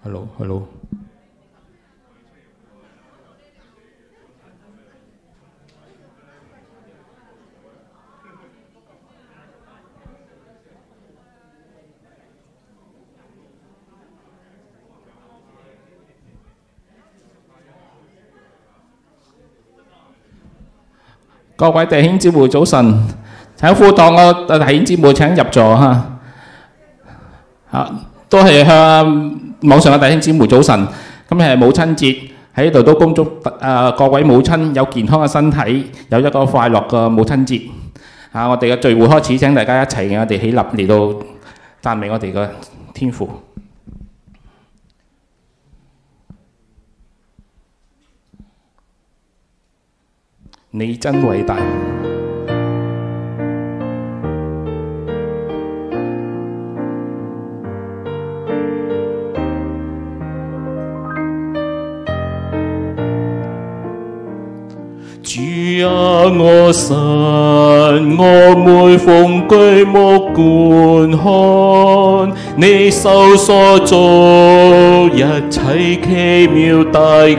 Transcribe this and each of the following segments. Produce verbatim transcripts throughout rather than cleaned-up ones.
Hello，Hello。各位弟兄姊妹早晨，請輔導我弟兄姊妹請入座嚇。嚇，都係向網上嘅弟兄姊妹早晨。今日係母親節，喺度都恭祝誒、呃、各位母親有健康嘅身體，有一個快樂嘅母親節。嚇、啊，我哋嘅聚會開始，請大家一齊，我哋起立嚟到讚美我哋嘅天父。你真偉大。主啊，我神，我每逢舉目觀看，你手所造一切奇妙大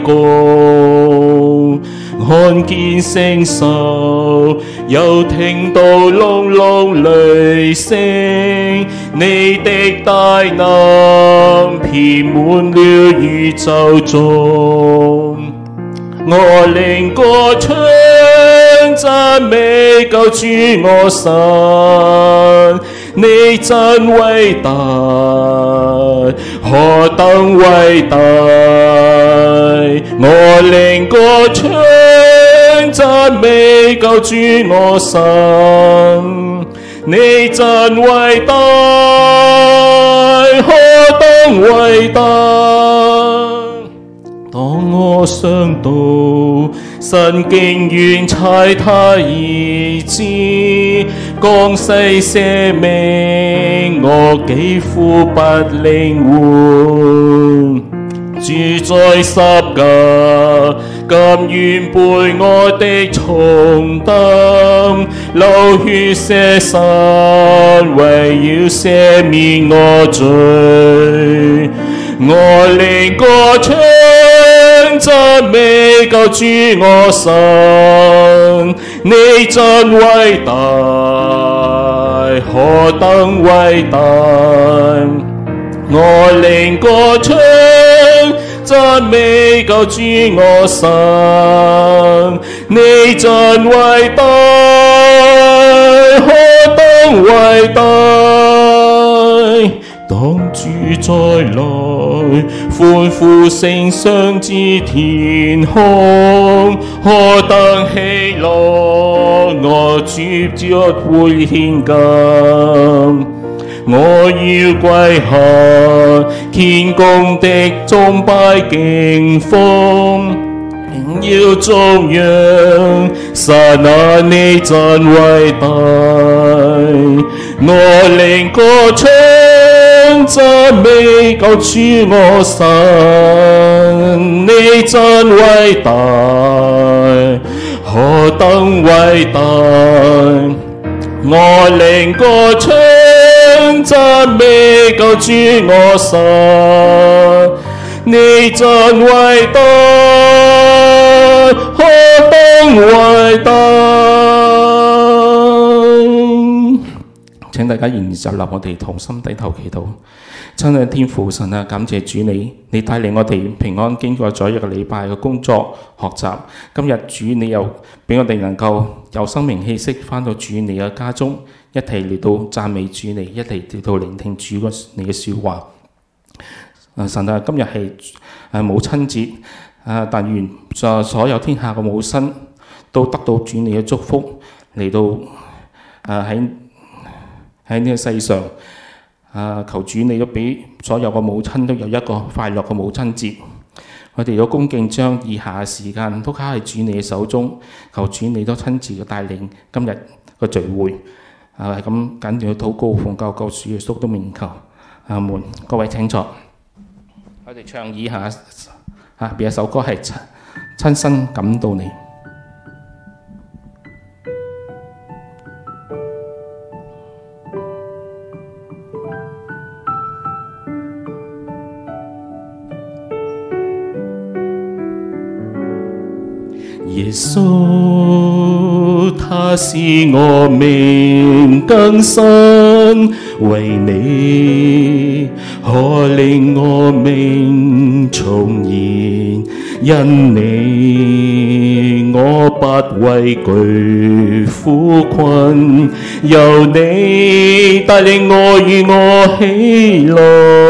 功。看見聖手，又聽到隆隆雷聲，你的大能遍滿了宇宙中。我靈歌唱讚美救主我神，你真偉大，何等偉大！我靈歌唱讚美救主我神，你真偉大，何等偉大！當我想到神竟願差他兒子降世捨命，我幾乎不領會。主在十架，甘願背我的重擔，流血捨身，為要赦免我罪。我靈歌唱讚美救主我神，你真偉大，何等偉大！我靈歌唱讚美救主我神，你真偉大，何等偉大！當主再來，歡呼聲上至天空，何等喜樂！我主將會獻金。我要跪下，虔恭的崇拜敬奉，要頌揚神啊，你真偉大！我靈歌唱讚美救主我神，你真偉大，何等偉大！我靈歌唱讚美救主我神，你真偉大，何等偉大！請大家現在立我哋同心低頭祈禱。親愛的天父神啊，感謝主你，你帶領我哋平安經過咗一個禮拜嘅工作學習。今日主你又俾我哋能夠有生命氣息返到主你嘅家中，一齊嚟到讚美主你，一齊嚟到聆聽主你嘅説話。啊神啊，今日係誒母親節，啊但願在所有天下嘅母親都得到主你嘅祝福，嚟到誒喺喺呢個世上。啊！求主你都俾所有嘅母親都有一個快樂嘅母親節。我哋都恭敬將以下嘅時間都交喺主你嘅手中，求主你都親自嘅帶領今日嘅聚會。啊咁緊要禱告奉救救主耶穌的名求。阿門。各位請坐。我哋唱以下啊邊一首歌係親親身感到你。 耶稣，他使我命更新，为你可令我命重現。因你我不畏懼苦困，由你帶領我與我喜樂。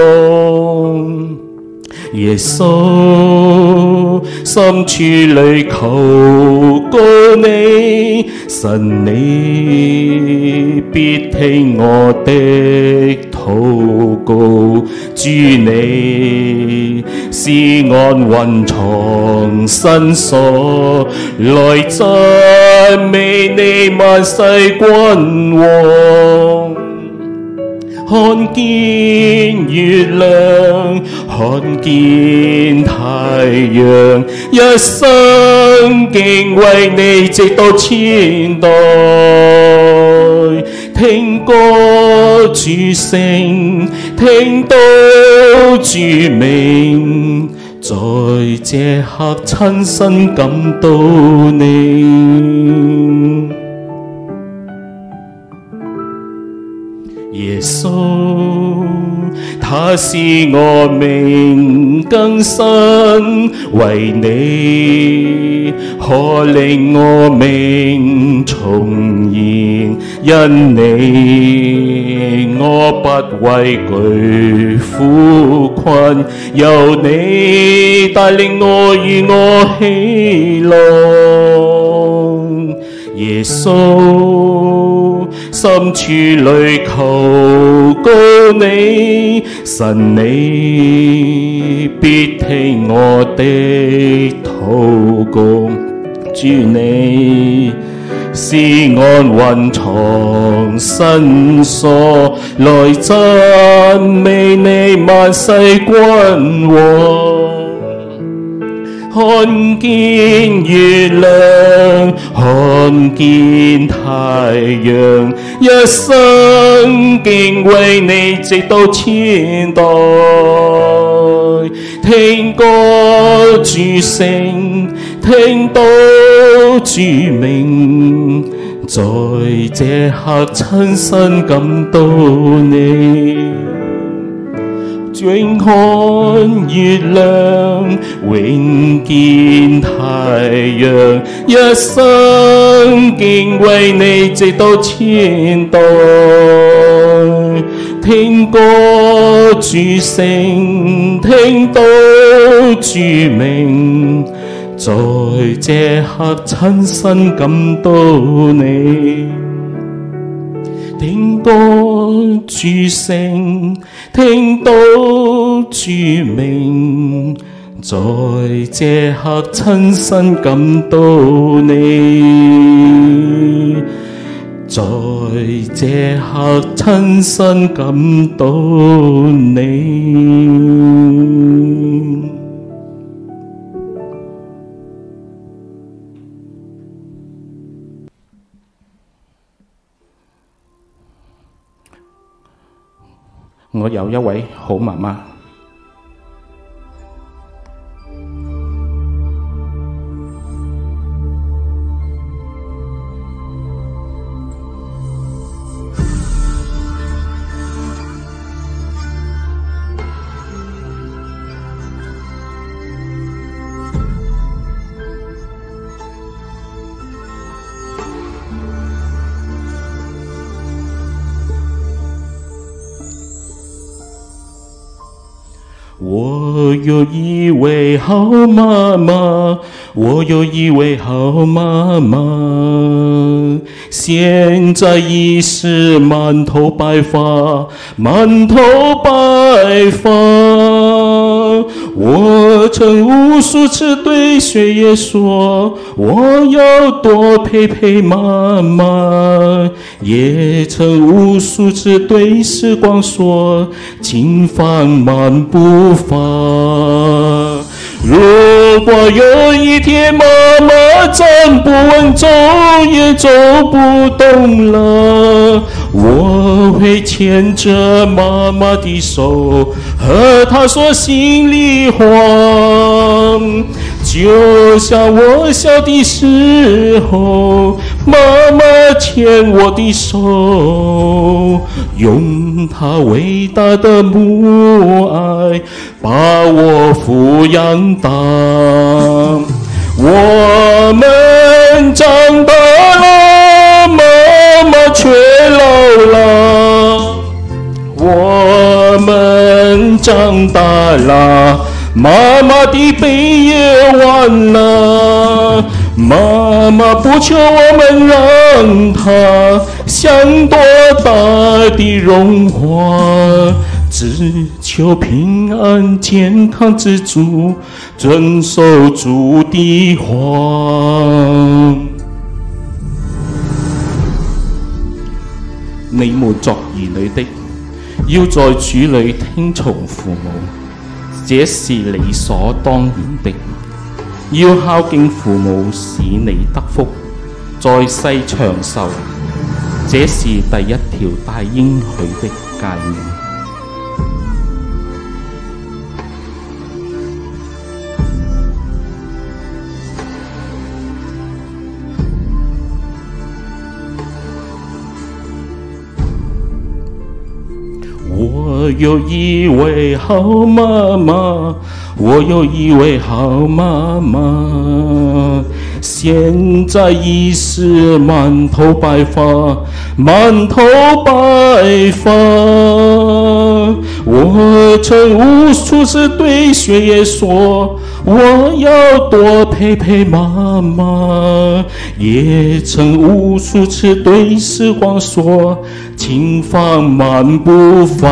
耶穌，深處裏求告你，神你必聽我的禱告。主你是安雲藏身所，來讚美你萬世君王。看見月亮，看見太陽，一生敬畏你直到千代。聽歌主聲，聽到主名，在這刻親身感到你。耶穌，他使我命更新，為你可令我命重現。因你我不畏懼苦困，由你帶領我與我喜樂。耶穌，深處裏求告你，神你必聽我的禱告。主你是安雲藏身所，來讚美你萬世君王。看見月亮，看見太陽，一生敬畏你直到千代。聽歌主聲，聽到主名，在這刻親身感到你。遠看月亮，永見太陽，一生敬畏你直到千代。聽歌主聲，聽到主名，在這刻親身感到你。聽歌主聲，聽到主名，在這刻親身感到你，在這刻親身感到你。我有一位好媽媽，我有一位好媽媽，我有一位好媽媽，現在已是滿頭白髮，滿頭白髮。我曾無數次對血液說，我要多陪陪媽媽，也曾無數次對時光說，請放慢步伐。如果有一天媽媽站不穩，走也走不動了，我會牽着媽媽的手，和她說心裡話。就就像我小的时候，妈妈牵我的手，用她伟大的母爱把我抚养大。我们长大了，妈妈却老了。我们长大了，妈妈的背也弯了。妈妈不求我们让她像朵大的荣华，只求平安健康知足，遵守主的话。你們作兒女的，要在主裏聽從父母，這是理所當然的。要孝敬父母，使你得福，在世長壽，這是第一條大應許的誡命。我有一位好妈妈，我有一位好妈妈，现在已是满头白发，满头白发。我曾无数次对学爷说，我要多陪陪妈妈，也曾无数次对时光说，请放慢步伐。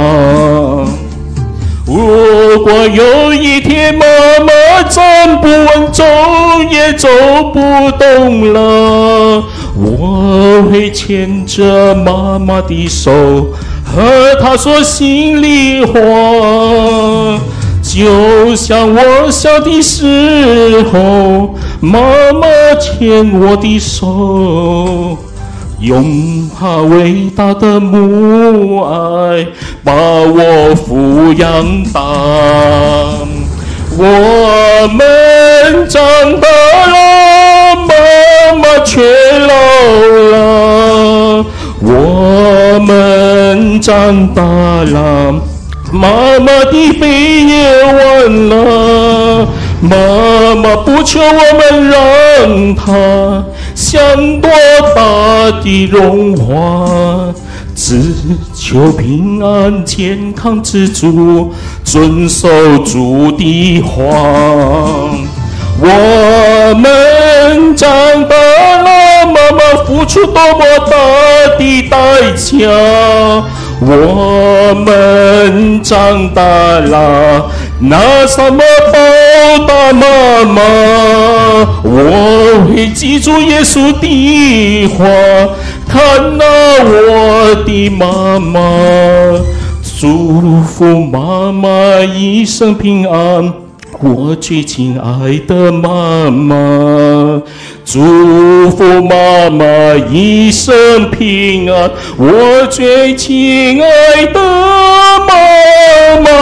如果有一天妈妈站不稳，走也走不动了，我会牵着妈妈的手，和她说心里话。就像我小的时候，妈妈牵我的手，用她伟大的母爱把我抚养大。我们长大了，妈妈却老了。我们长大了，妈妈的背也弯了。妈妈不求我们让她像朵大的荣华，只求平安健康知足，遵守主的话。我们长大了，妈妈付出多么大的代价。我们长大了，拿什么报答妈妈？我会记住耶稣的话，看到我的妈妈，祝福妈妈一生平安。我最亲爱的妈妈，祝福妈妈一生平安。我最亲爱的妈妈。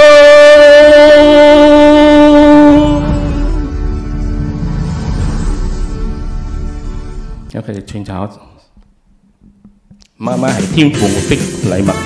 有佢哋傳找媽媽係天父的禮物。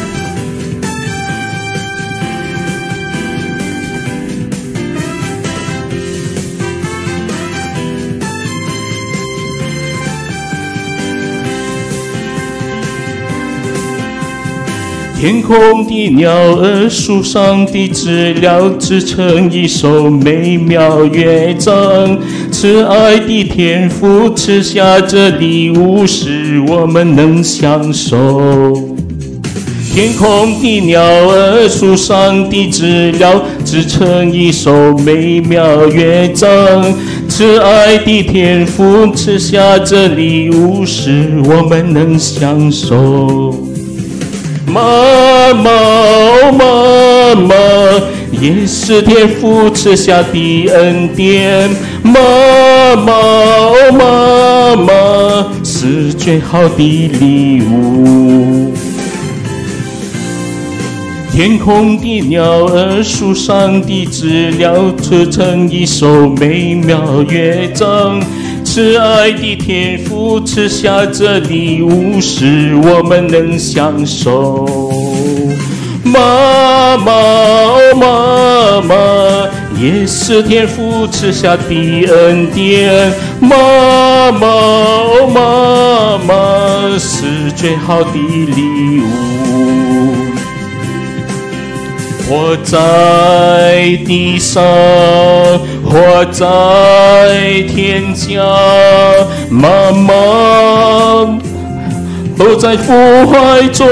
天空的鸟儿，树上的知了，织成一首美妙乐章。慈爱的天父赐下这礼物，使我们能享受。天空的鸟儿，树上的知了，织成一首美妙乐章。慈爱的天父赐下这礼物，使我们能享受。妈妈哦妈妈，也是天父赐下的恩典。妈妈哦妈妈，是最好的礼物。 天空的鸟儿，树上的知了，织成一首美妙乐章。慈爱的天父赐下这礼物，使我们能享受。妈妈哦妈妈，也是天父赐下的恩典。妈妈哦妈妈，是最好的礼物。活在地上，活在天家，妈妈都在父怀中。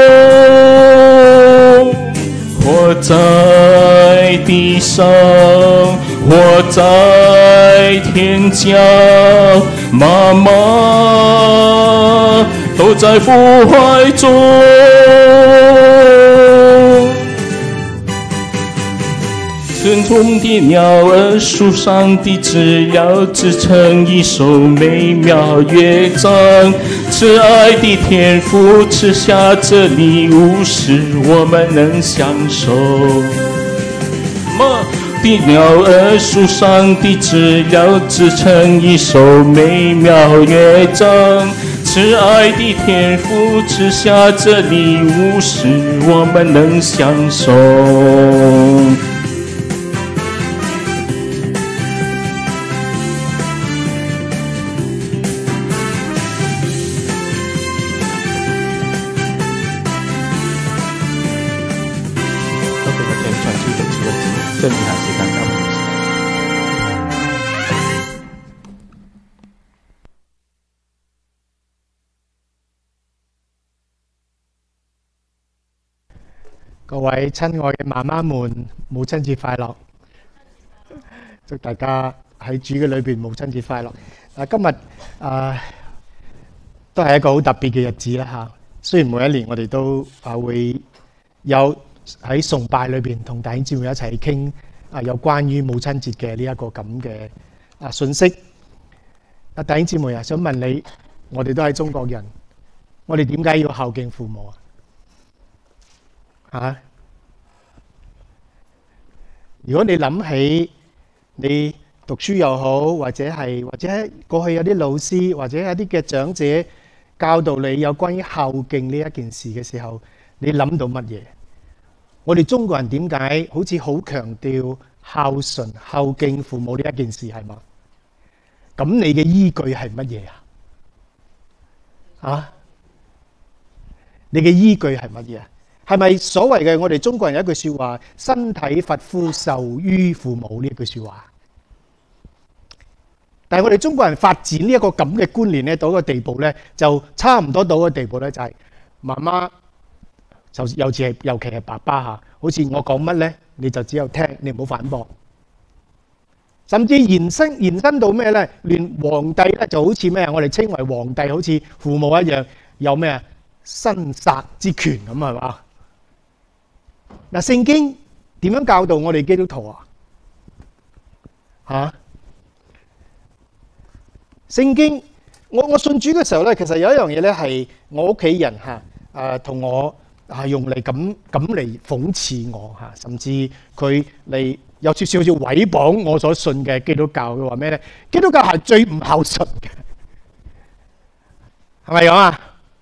活在地上，活在天家，妈妈都在父怀中。天空的鸟儿，树上的知了，织成一首美妙乐章。慈爱的天父赐下这礼物，使我们能享受。妈的鸟儿，树上的知了，织成一首美妙乐章。慈爱的天父赐下这礼物，使我们能享受。这里还是刚刚的各位親愛嘅媽媽們，母親節快樂！祝大家喺主嘅裏邊母親節快樂。啊，今日啊都係一個好特別嘅日子啦嚇。雖然每一年我哋都啊會有喺崇拜裏邊同弟兄姊妹一齊傾啊有關於母親節嘅呢一個咁嘅啊信息。啊，弟兄姊妹啊，想問你，我哋都係中國人，我哋點解要孝敬父母啊？啊！如果你諗起你讀書又好，或者係或者過去有啲老師或者有啲嘅長者教導你有關於孝敬呢一件事嘅時候，你諗到乜嘢？我哋中國人點解好似好強調孝順、孝敬父母呢一件事係嘛？咁你嘅依據係乜嘢啊？啊？你嘅依據係乜嘢啊？係咪所謂嘅我哋中國人有一句説話，身體髮膚受於父母呢一句説話？但係我哋中國人發展呢一個咁嘅觀念咧，到一個地步咧，就差唔多到一個地步咧，就係媽媽就尤其係尤其係爸爸嚇，好似我講乜咧，你就只有聽，你唔好反駁。甚至延伸延伸到咩咧？連皇帝咧就好似咩啊？我哋稱為皇帝，好似父母一樣，有咩啊？生殺之權咁係嘛？嗱，聖經點樣教導我哋基督徒啊？嚇！聖經，我我信主嘅時候咧，其實有一樣嘢咧係我屋企人嚇誒同我係用嚟咁咁嚟諷刺我嚇，甚至佢嚟有少少少毀謗我所信嘅基督教。佢話咩咧？基督教係最唔孝順嘅，係咪咁啊？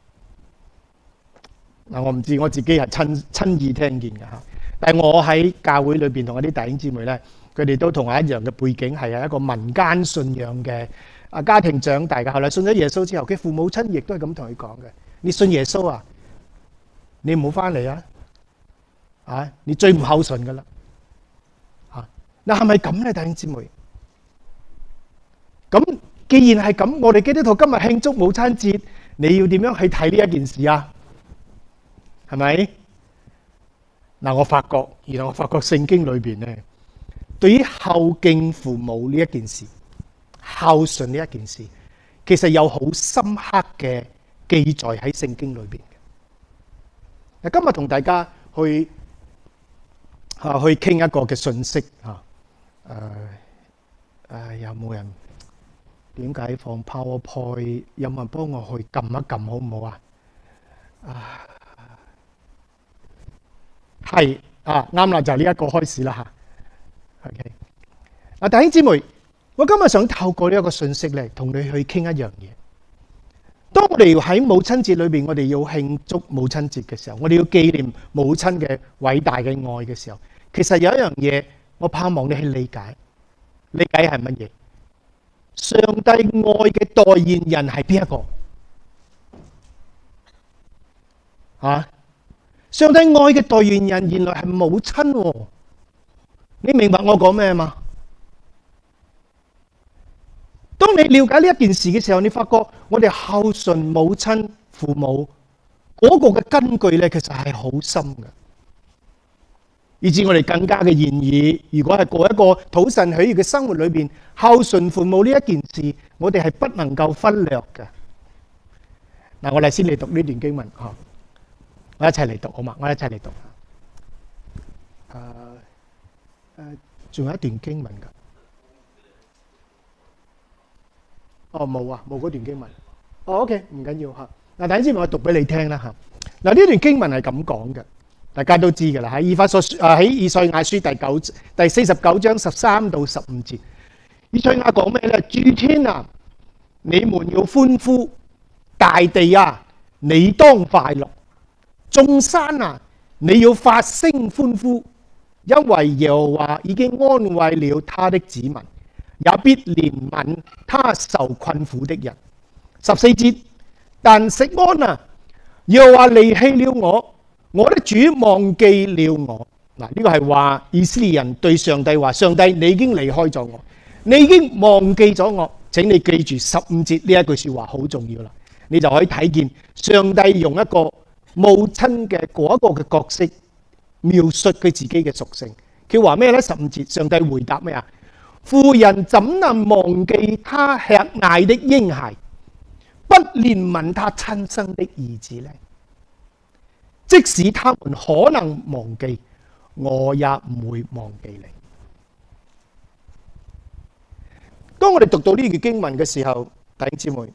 嗱，我唔知我自己係親親耳聽見嘅嚇，但係我喺教會裏邊同一啲弟兄姊妹咧，佢哋都同我一樣嘅背景，係一個民間信仰嘅啊家庭長大嘅。後來信咗耶穌之後，佢父母親亦都係咁同佢講嘅：你信耶穌啊，你唔好翻嚟啊！啊，你最唔孝順噶啦！嚇，嗱係咪咁咧，弟兄姊妹？咁既然係咁，我哋基督徒今日慶祝母親節，你要點樣去睇呢一件事啊？係咪？嗱，我發覺，原來我發覺聖經裏邊咧，對於孝敬父母呢一件事、孝順呢一件事，其實有好深刻嘅記載喺聖經裏邊嘅。嗱，今日同大家去嚇去傾一個嘅信息嚇。誒誒，有冇人點解放 PowerPoint？有冇人幫我去撳一撳好唔好啊？啊！ 係啊，啱啦，就係呢一個開始啦嚇。OK， 啊，弟兄姊妹，我今日想透過呢一個信息咧，同你去傾一樣嘢。當我哋喺母親節裏邊，我哋要慶祝母親節嘅時候，我哋要紀念母親嘅偉大嘅愛嘅時候，其實有一樣嘢，我盼望你去理解。理解係乜嘢？上帝愛嘅代言人係邊一個？啊！上帝愛嘅代言人原來係母親喎。你明白我講咩嘛？當你了解呢一件事嘅時候，你發覺我哋孝順母親父母嗰個嘅根據咧，其實係好深嘅，以至我哋更加嘅願意。如果係過一個討神喜悅嘅生活裏邊，孝順父母呢一件事，我哋係不能夠忽略嘅。嗱，我哋先嚟讀呢段經文嚇，我一齊嚟讀好嘛？我一齊嚟讀。誒誒，仲有一段經文㗎。哦，冇啊，冇嗰段經文。哦 ，OK， 唔緊要嚇。嗱，等陣先我讀俾你聽啦嚇。嗱，呢段經文係咁講嘅，大家都知㗎啦。喺以弗所書啊，喺以賽亞書第九第四十九章十三到十五節。以賽亞講咩咧？諸天啊，你們要歡呼；大地啊，你當快樂；眾山啊，你要發聲歡呼，因為耶和華已經安慰了他的子民。也必憐憫他受困苦的人。十四節，但錫安啊，耶和華離棄了我，我的主忘記了我。嗱，呢個係話以色列人對上帝話：上帝，你已經離開咗我，你已經忘記咗我。請你記住十五節呢一句說話好重要啦，你就可以睇見上帝用一個母親嘅嗰一個嘅角色描述佢自己嘅屬性。佢話咩呢？十五節，上帝回答咩啊？婦人怎能忘記他吃奶的嬰孩，不憐憫他親生的兒子呢？即使他們可能忘記，我也唔會忘記你。當我哋讀到呢句經文嘅時候，弟兄姊妹，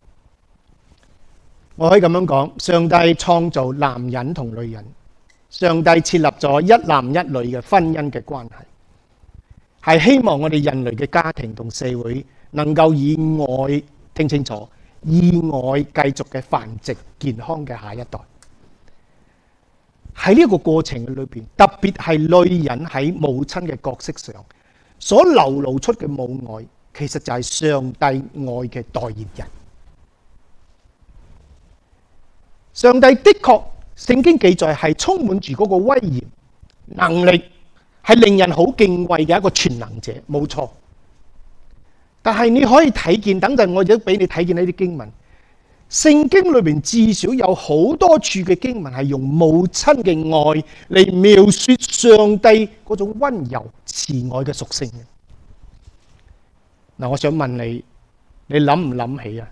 我可以咁樣講：上帝創造男人同女人，上帝設立咗一男一女嘅婚姻嘅關係。係希望我哋人類嘅家庭同社會能夠以愛，聽清楚，以愛繼續嘅繁殖健康嘅下一代。喺呢個過程裏邊，特別係女人喺母親嘅角色上所流露出嘅母愛，其實就係上帝愛嘅代言人。上帝的確，聖經記載係充滿住嗰個威嚴能力。係令人好敬畏嘅一個全能者，冇錯。但係你可以睇見，等陣我亦都俾你睇見呢啲經文。聖經裏邊至少有好多處嘅經文係用母親嘅愛嚟描述上帝嗰種溫柔慈愛嘅屬性嘅。嗱，我想問你，你諗唔諗起啊？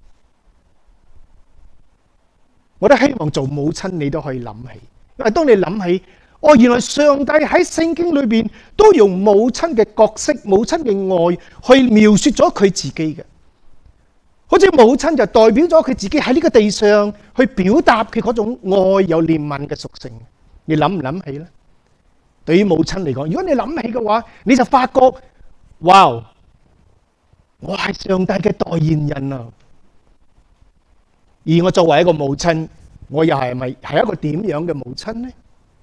我都希望做母親你都可以諗起，因為當你諗起。哦，原來上帝喺聖經裏邊都用母親嘅角色、母親嘅愛去描述咗佢自己嘅，好似母親就代表咗佢自己喺呢個地上去表達佢嗰種愛有憐憫嘅屬性。你諗唔諗起呢？對於母親嚟講，如果你諗起嘅話，你就發覺，哇！我係上帝嘅代言人啊！而我作為一個母親，我又係咪係一個點樣嘅母親呢？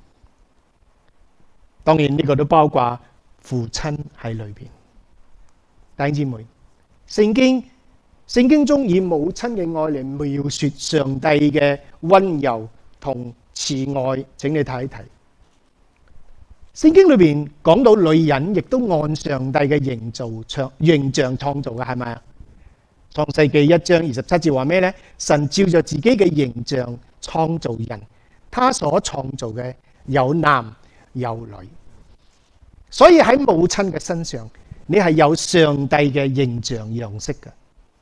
當然呢個都包括父親喺裏邊。弟兄姊妹，聖經聖經中以母親嘅愛嚟描述上帝嘅溫柔同慈愛，請你睇一睇。聖經裏邊講到女人亦都按上帝嘅形造創形象創造嘅，係咪啊？創世記一章二十七節話咩呢？神照着自己嘅形象創造人，他所創造嘅有男有女，所以喺母親嘅身上，你係有上帝嘅形象樣式嘅。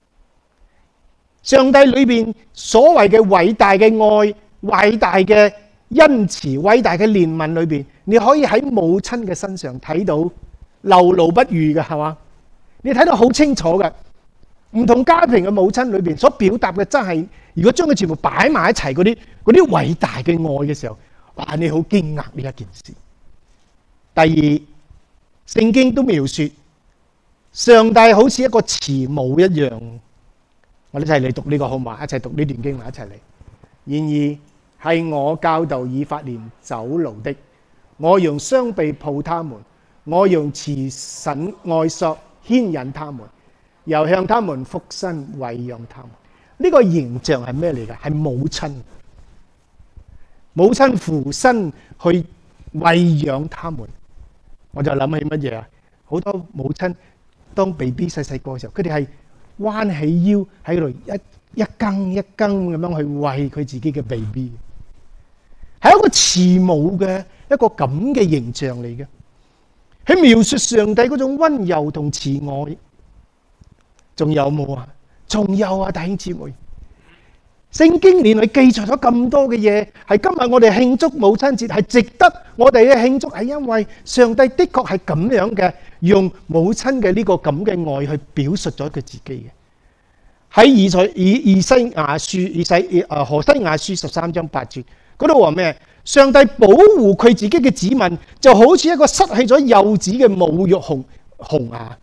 上帝裏邊所謂嘅偉大嘅愛、偉大嘅恩慈、偉大嘅憐憫裏邊，你可以喺母親嘅身上睇到流露不語嘅，係嘛？你睇到好清楚嘅。唔同家庭嘅母親裏邊所表達嘅真係，如果將佢全部擺埋一齊嗰啲嗰啲偉大嘅愛嘅時候， 哇！你好驚訝呢一件事。第二，聖經都描述上帝好似一個慈母一樣。我哋一齊嚟讀呢個好嘛？一齊讀呢段經文，一齊嚟。然而係我教導以法蓮走路的，我用雙臂抱他們，我用慈繩愛索牽引他們，又向他們俯身餵養他們。呢、這個形象係咩嚟㗎？係母親，母親俯身去餵養他們。我就諗起乜嘢啊？好多母親當 B B 細細個嘅時候，佢哋係彎起腰喺度一一羹一羹咁樣去餵佢自己嘅 B B， 係一個慈母嘅一個咁嘅形象嚟嘅，喺描述上帝嗰種溫柔同慈愛。仲有冇啊？仲有啊，弟兄姊妹，聖經連佢記載咗咁多嘅嘢，係今日我哋慶祝母親節係值得我哋嘅慶祝，係因為上帝的確係咁樣嘅，用母親嘅呢個咁嘅愛去表述咗佢自己嘅。喺以賽以以西亞書以西誒何西亞書十三章八節嗰度話咩？上帝保護佢自己嘅子民，就好似一個失去咗幼子嘅母鹿熊熊啊！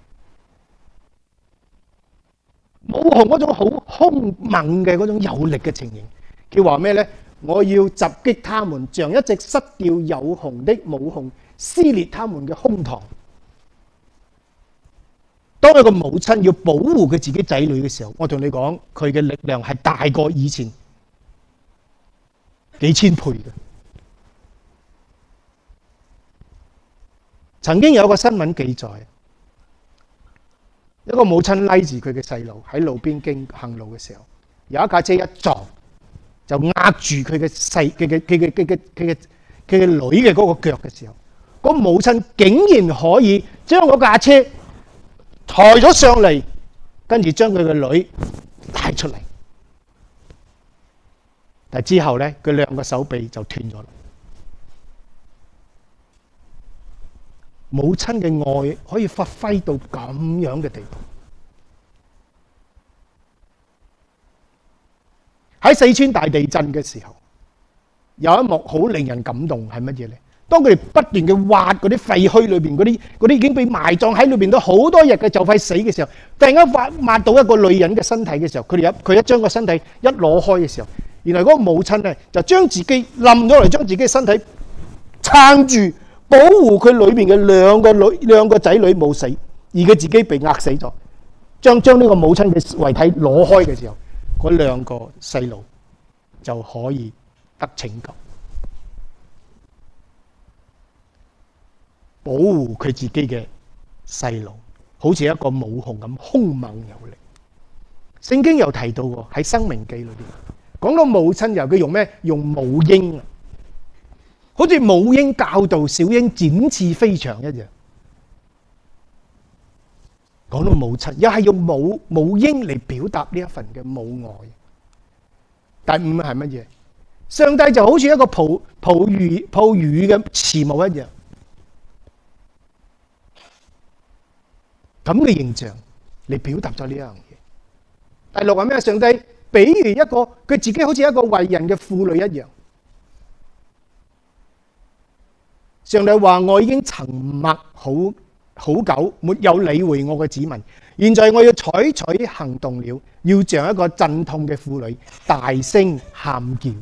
母熊嗰種好兇猛嘅嗰種有力嘅情形，佢話咩呢？我要襲擊他們，像一隻失掉幼熊的母熊，撕裂他們嘅胸膛。當一個母親要保護佢自己仔女嘅時候，我同你講，佢嘅力量係大過以前幾千倍嘅。曾經有一個新聞記載，一個母親拉住佢嘅細路喺路邊經行路嘅時候，有一架車一撞，就壓住佢嘅細嘅嘅嘅嘅嘅嘅嘅嘅嘅女嘅嗰個腳嘅時候，嗰母親竟然可以將嗰架車抬咗上嚟，跟住將佢嘅女帶出嚟。但係之後咧，佢兩個手臂就斷咗啦。母親嘅愛可以發揮到咁樣嘅地步。喺四川大地震嘅時候，有一幕好令人感動，係乜嘢呢？當佢哋不斷嘅挖嗰啲廢墟裏邊嗰啲嗰啲已經被埋葬喺裏邊都好多日嘅就快死嘅時候，突然間挖挖到一個女人嘅身體嘅時候，佢哋一佢一將個身體一攞開嘅時候，原來嗰個母親咧就將自己冧咗嚟，將自己嘅身體撐住，保護佢裏邊嘅兩個女兩個仔女冇死，而佢自己被壓死咗。將將呢個母親嘅遺體攞開嘅時候，嗰兩個細路就可以得拯救，保護佢自己嘅細路，好似一個母熊咁兇猛有力。聖經又提到喎，喺《申命記》裏邊講到母親，由佢用咩？用母鷹啊，好似母鷹教導小鷹展翅飛翔一樣。講到母親，又係用母母鷹嚟表達呢一份嘅母愛。第五係乜嘢？上帝就好似一個抱抱乳抱乳嘅慈母一樣，咁嘅形象嚟表達咗呢一樣嘢。第六係咩？上帝比喻一個佢自己好似一個為人嘅婦女一樣。上帝話：我已經沉默好好久，沒有理會我嘅子民。現在我要採取行動了，要像一個陣痛嘅婦女，大聲喊叫。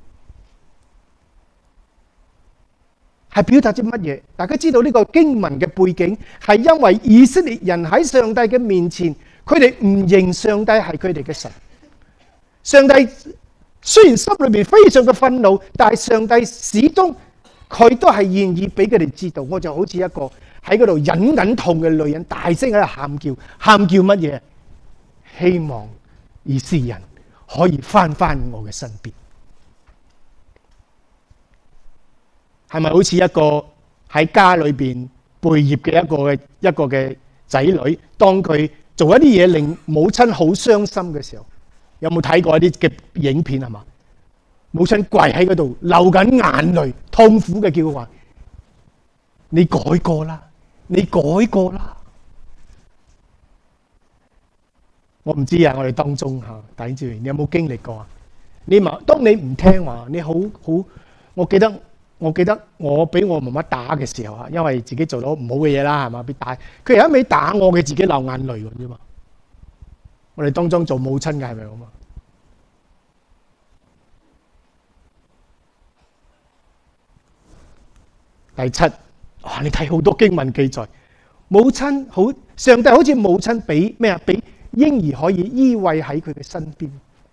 係表達咗乜嘢？大家知道呢個經文嘅背景係因為以色列人喺上帝嘅面前，佢哋唔認上帝係佢哋嘅神。上帝雖然心裏面非常嘅憤怒，但係上帝始終佢都係願意俾佢哋知道。我就好似一個喺嗰度忍緊痛嘅女人，大聲喺度喊叫，喊叫乜嘢？希望以色列人可以翻翻我嘅身邊。係咪好似一個喺家裏邊背業嘅一個嘅一個嘅仔女，當佢做一啲嘢令母親好傷心嘅時候，有冇睇過一啲嘅影片係嘛？母親跪喺嗰度流緊眼淚，痛苦嘅叫佢話：你改過啦，你改過啦。我唔知啊，我哋當中嚇弟兄姊妹，你有冇經歷過啊？你嘛，當你唔聽話，你好好，我記得。 我記得我俾我媽媽打嘅時候啊，因為自己做到唔好嘅嘢啦，係嘛？俾打，佢有一味打我，佢自己流眼淚㗎啫嘛。我哋當中做母親嘅係咪咁啊？第七，哇！你睇好多經文記載，母親好，上帝好似母親俾咩啊？俾嬰兒可以依偎喺佢嘅身邊。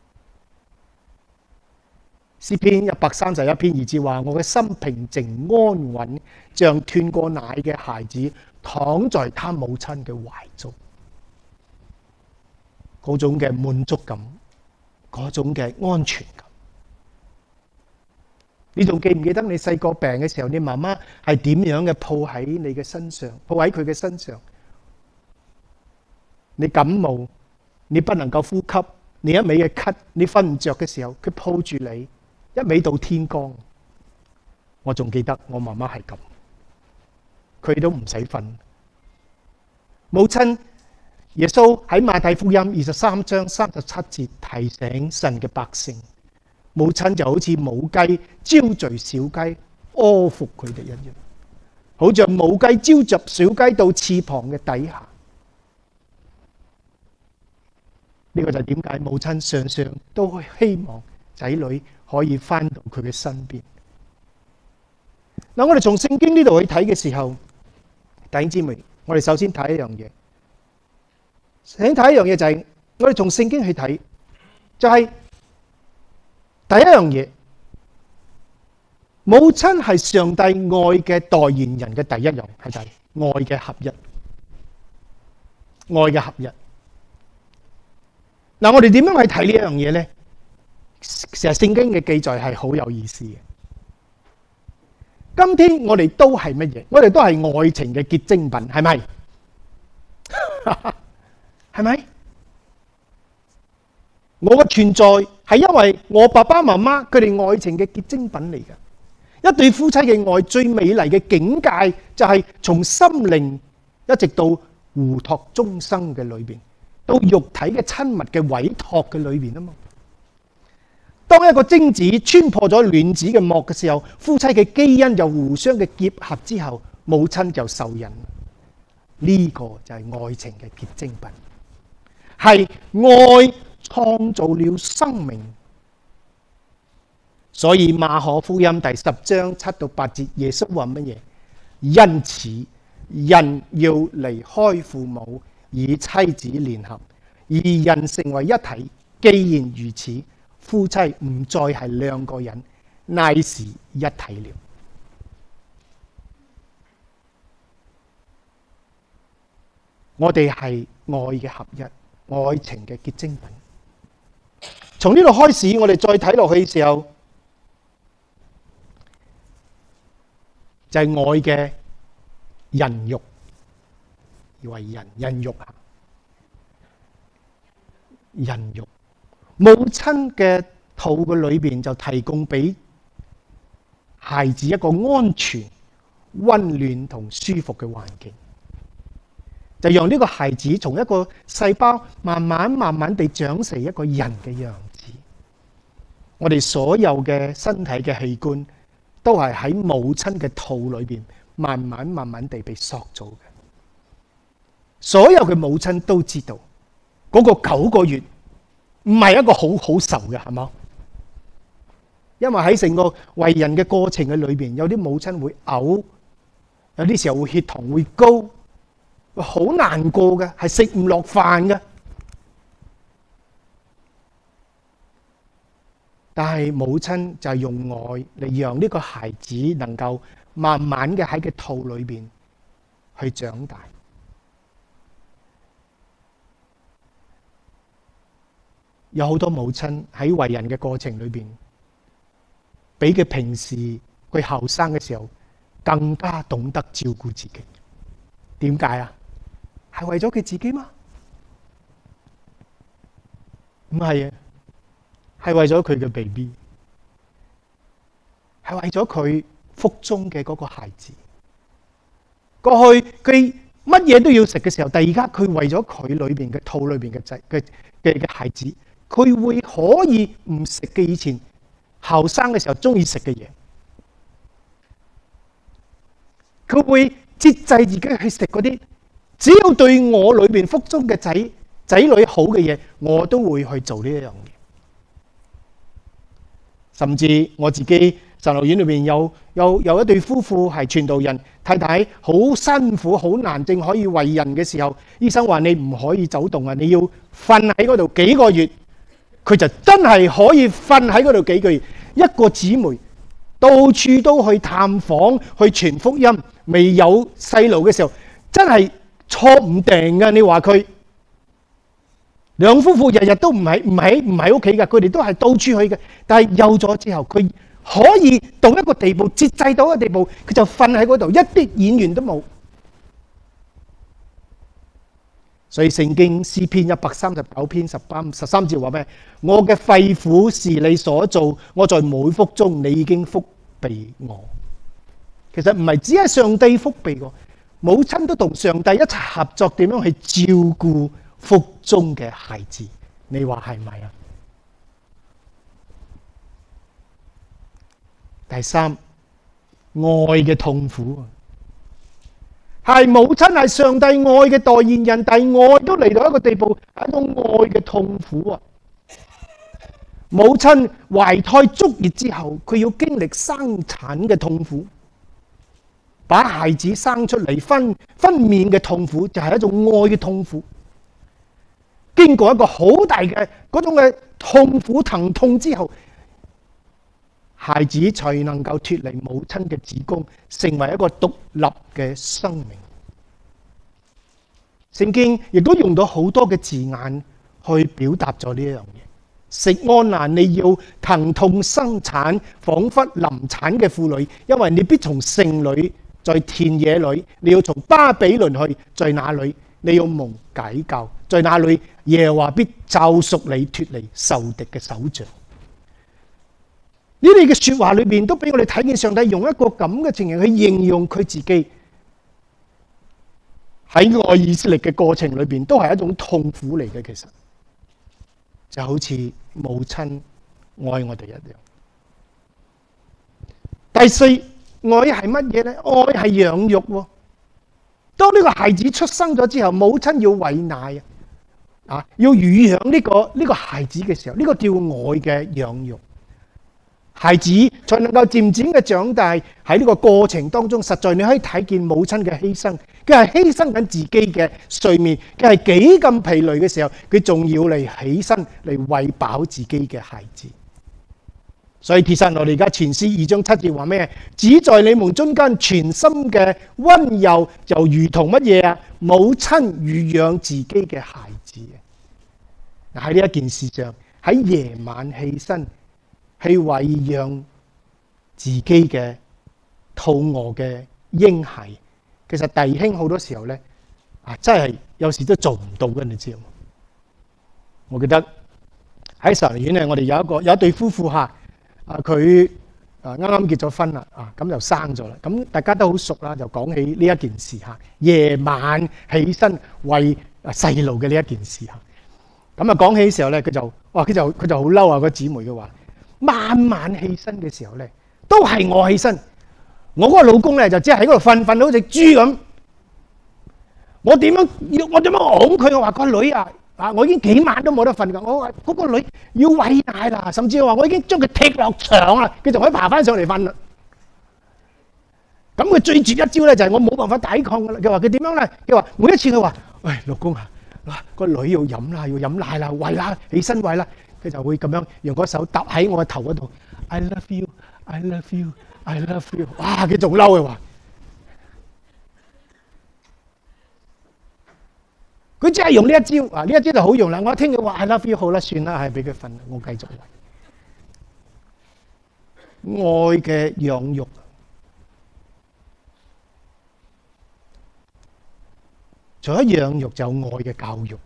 詩篇一百三十一篇二節話：我嘅心平靜安穩，像斷過奶嘅孩子躺在他母親嘅懷中。嗰種嘅滿足感，嗰種嘅安全感。你仲記唔記得你細個病嘅時候，你媽媽係點樣嘅抱喺你嘅身上，抱喺佢嘅身上？你感冒，你不能夠呼吸，你一味嘅咳，你瞓唔着嘅時候，佢抱住你，一味到天光。我仲記得我媽媽係咁，佢都唔使瞓。母親耶穌喺馬太福音二十三章三十七節提醒神嘅百姓，母親就好似母雞招聚小雞，呵護佢哋一樣，好像母雞招集小雞到翅膀嘅底下。呢個就係點解母親常常都會希望仔女可以翻到佢嘅身邊。嗱，我哋從聖經呢度去睇嘅時候，弟兄姊妹，我哋首先睇一樣嘢。請睇一樣嘢就係我哋從聖經去睇，就係第一樣嘢，母親係上帝愛嘅代言人嘅第一樣，係就係愛嘅合一，愛嘅合一。嗱，我哋點樣去睇呢一樣嘢咧？其實聖經嘅記載係好有意思嘅。今天我哋都係乜嘢？我哋都係愛情嘅結晶品，係咪？係咪？我嘅存在係因為我爸爸媽媽佢哋愛情嘅結晶品嚟嘅。一對夫妻嘅愛最美麗嘅境界就係從心靈一直到互託終生嘅裏邊，到肉體嘅親密嘅委託嘅裏邊啊嘛。當一個精子穿破咗卵子嘅膜嘅時候，夫妻嘅基因就互相嘅結合之後，母親就受孕。呢個就係愛情嘅結晶品，係愛創造了生命。所以馬可福音第十章七到八節，耶穌話乜嘢？因此人要離開父母，與妻子聯合，二人成為一體。既然如此，夫妻唔再係兩個人，乃是一體了。我哋係愛嘅合一，愛情嘅結晶品。從呢度開始，我哋再睇落去嘅時候，就係愛嘅孕育，為人孕育啊，孕育。母親嘅肚嘅裏邊就提供俾孩子一個安全、溫暖同舒服嘅環境，就讓呢個孩子從一個細胞慢慢慢慢地長成一個人嘅樣子。我哋所有嘅身體嘅器官都係喺母親嘅肚裏邊慢慢慢慢地被塑造嘅。所有嘅母親都知道嗰個九個月唔係一個好好受嘅，係嘛？因為喺成個為人嘅過程嘅裏邊，有啲母親會嘔，有啲時候會血糖會高，好難過嘅，係食唔落飯嘅。但係母親就係用愛嚟讓呢個孩子能夠慢慢嘅喺個肚裏邊去長大。有好多母親喺為人嘅過程裏邊，比佢平時佢後生嘅時候更加懂得照顧自己。點解啊？係為咗佢自己嗎？唔係啊，係為咗佢嘅 B B， 係為咗佢腹中嘅嗰個孩子。過去佢乜嘢都要食嘅時候，但係而家佢為咗佢裏邊嘅肚裏邊嘅仔嘅嘅嘅孩子。佢會可以唔食嘅以前後生嘅時候中意食嘅嘢， 佢會節制自己去食嗰啲，只要對我裏邊腹中嘅仔仔女好嘅嘢，我都會去做呢一樣嘢。甚至我自己神學院裏邊有有有一對夫婦係傳道人，太太好辛苦好難正可以為人嘅時候，醫生話你唔可以走動啊，你要瞓喺嗰度幾個月。佢就真係可以瞓喺嗰度幾個月。一個姊妹到處都去探訪，去傳福音，未有細路嘅時候，真係坐唔定㗎。你話佢兩夫婦日日都唔喺唔喺唔喺屋企㗎，佢哋都係到處去嘅。但係有咗之後，佢可以到一個地步，節制到一個地步，佢就瞓喺嗰度，一啲演員都冇。所以聖經詩篇一百三十九篇十三十三節話咩？我嘅肺腑是你所造，我在母腹中，你已經覆庇我。其實唔係只係上帝覆庇我，母親都同上帝一齊合作，點樣去照顧腹中嘅孩子？你話係咪啊？第三，愛嘅痛苦啊！係母親係上帝愛嘅代言人，但係愛都嚟到一個地步，係一種愛嘅痛苦啊！母親懷胎足月之後，佢要經歷生產嘅痛苦，把孩子生出嚟分分娩嘅痛苦，就係一種愛嘅痛苦。經過一個好大嘅嗰種嘅痛苦疼痛之後，孩子才能夠脫離母親嘅子宮，成為一個獨立嘅生命。聖經亦都用到好多嘅字眼去表達咗呢一樣嘢。食安難，你要疼痛生產，彷彿臨產嘅婦女，因為你必從城裏，在田野裏，你要從巴比倫去，在那裏你要蒙解救，在那裏耶和華必救贖你脫離仇敵嘅手掌。呢啲嘅說話裏邊都俾我哋睇見上帝用一個咁嘅情形去形容佢自己喺愛以色列嘅過程裏邊，都係一種痛苦嚟嘅。其實就好似母親愛我哋一樣。第四，愛係乜嘢呢？愛係養育。當呢個孩子出生咗之後，母親要餵奶啊，要乳養呢個呢個孩子嘅時候，呢個叫愛嘅養育。孩子才能夠漸漸嘅長大，喺呢個過程當中，實在你可以睇見母親嘅犧牲，佢係犧牲緊自己嘅睡眠，佢係幾咁疲累嘅時候，佢仲要嚟起身嚟餵飽自己嘅孩子。所以帖撒羅尼迦前書二章七節話咩？只在你們中間全心嘅溫柔，就如同乜嘢啊？母親乳養自己嘅孩子。喺呢一件事上，喺夜晚起身去餵養自己嘅肚餓嘅嬰孩，其實弟兄好多時候咧啊，真係有時都做唔到嘅，你知道嗎？我記得喺神學院咧，我哋有一個有一對夫婦嚇啊，佢啊啱啱結咗婚啦啊，咁就生咗啦。咁大家都好熟啦，就講起呢一件事嚇，夜晚起身餵細路嘅呢一件事嚇。咁啊講起嘅時候咧，佢就哇佢就佢就好嬲啊！個姊妹嘅話。晚晚起身嘅時候咧，都係我起身。我嗰個老公咧就只係喺嗰度瞓，瞓到好似豬咁。我點樣要我點樣哄佢？我話個女啊，啊我已經幾晚都冇得瞓㗎。我話嗰個女要餵奶啦，甚至話我已經將佢踢落牆啦，佢就可以爬翻上嚟瞓啦。咁佢最絕一招咧就係我冇辦法抵抗㗎啦。佢話佢點樣咧？佢話每一次佢話：喂，老公啊，嗱個女要飲啦，要飲奶啦，餵啦，起身餵啦。佢就會咁樣用嗰手搭喺我嘅頭嗰度 ，I love you, I love you, I love you。哇！佢仲嬲嘅話，佢只係用呢一招啊！呢一招就好用啦。我聽佢話 I love you 好啦，算啦，係俾佢瞓啦，我繼續。愛嘅養育，除咗養育，就有愛嘅教育。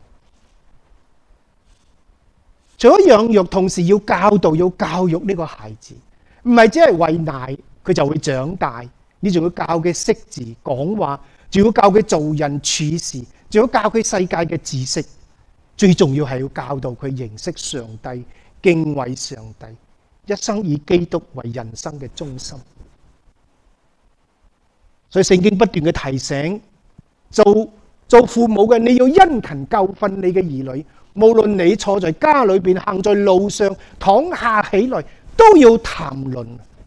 除咗養育，同時要教導，要教育呢個孩子，唔係只係餵奶，佢就會長大。你仲要教佢識字、講話，仲要教佢做人處事，仲要教佢世界嘅知識。最重要係要教導佢認識上帝、敬畏上帝，一生以基督為人生嘅中心。 所以聖經不斷嘅提醒，做做父母嘅，你要殷勤教訓你嘅兒女，無論你坐在家裏邊，行在路上，躺下起來，都要談論。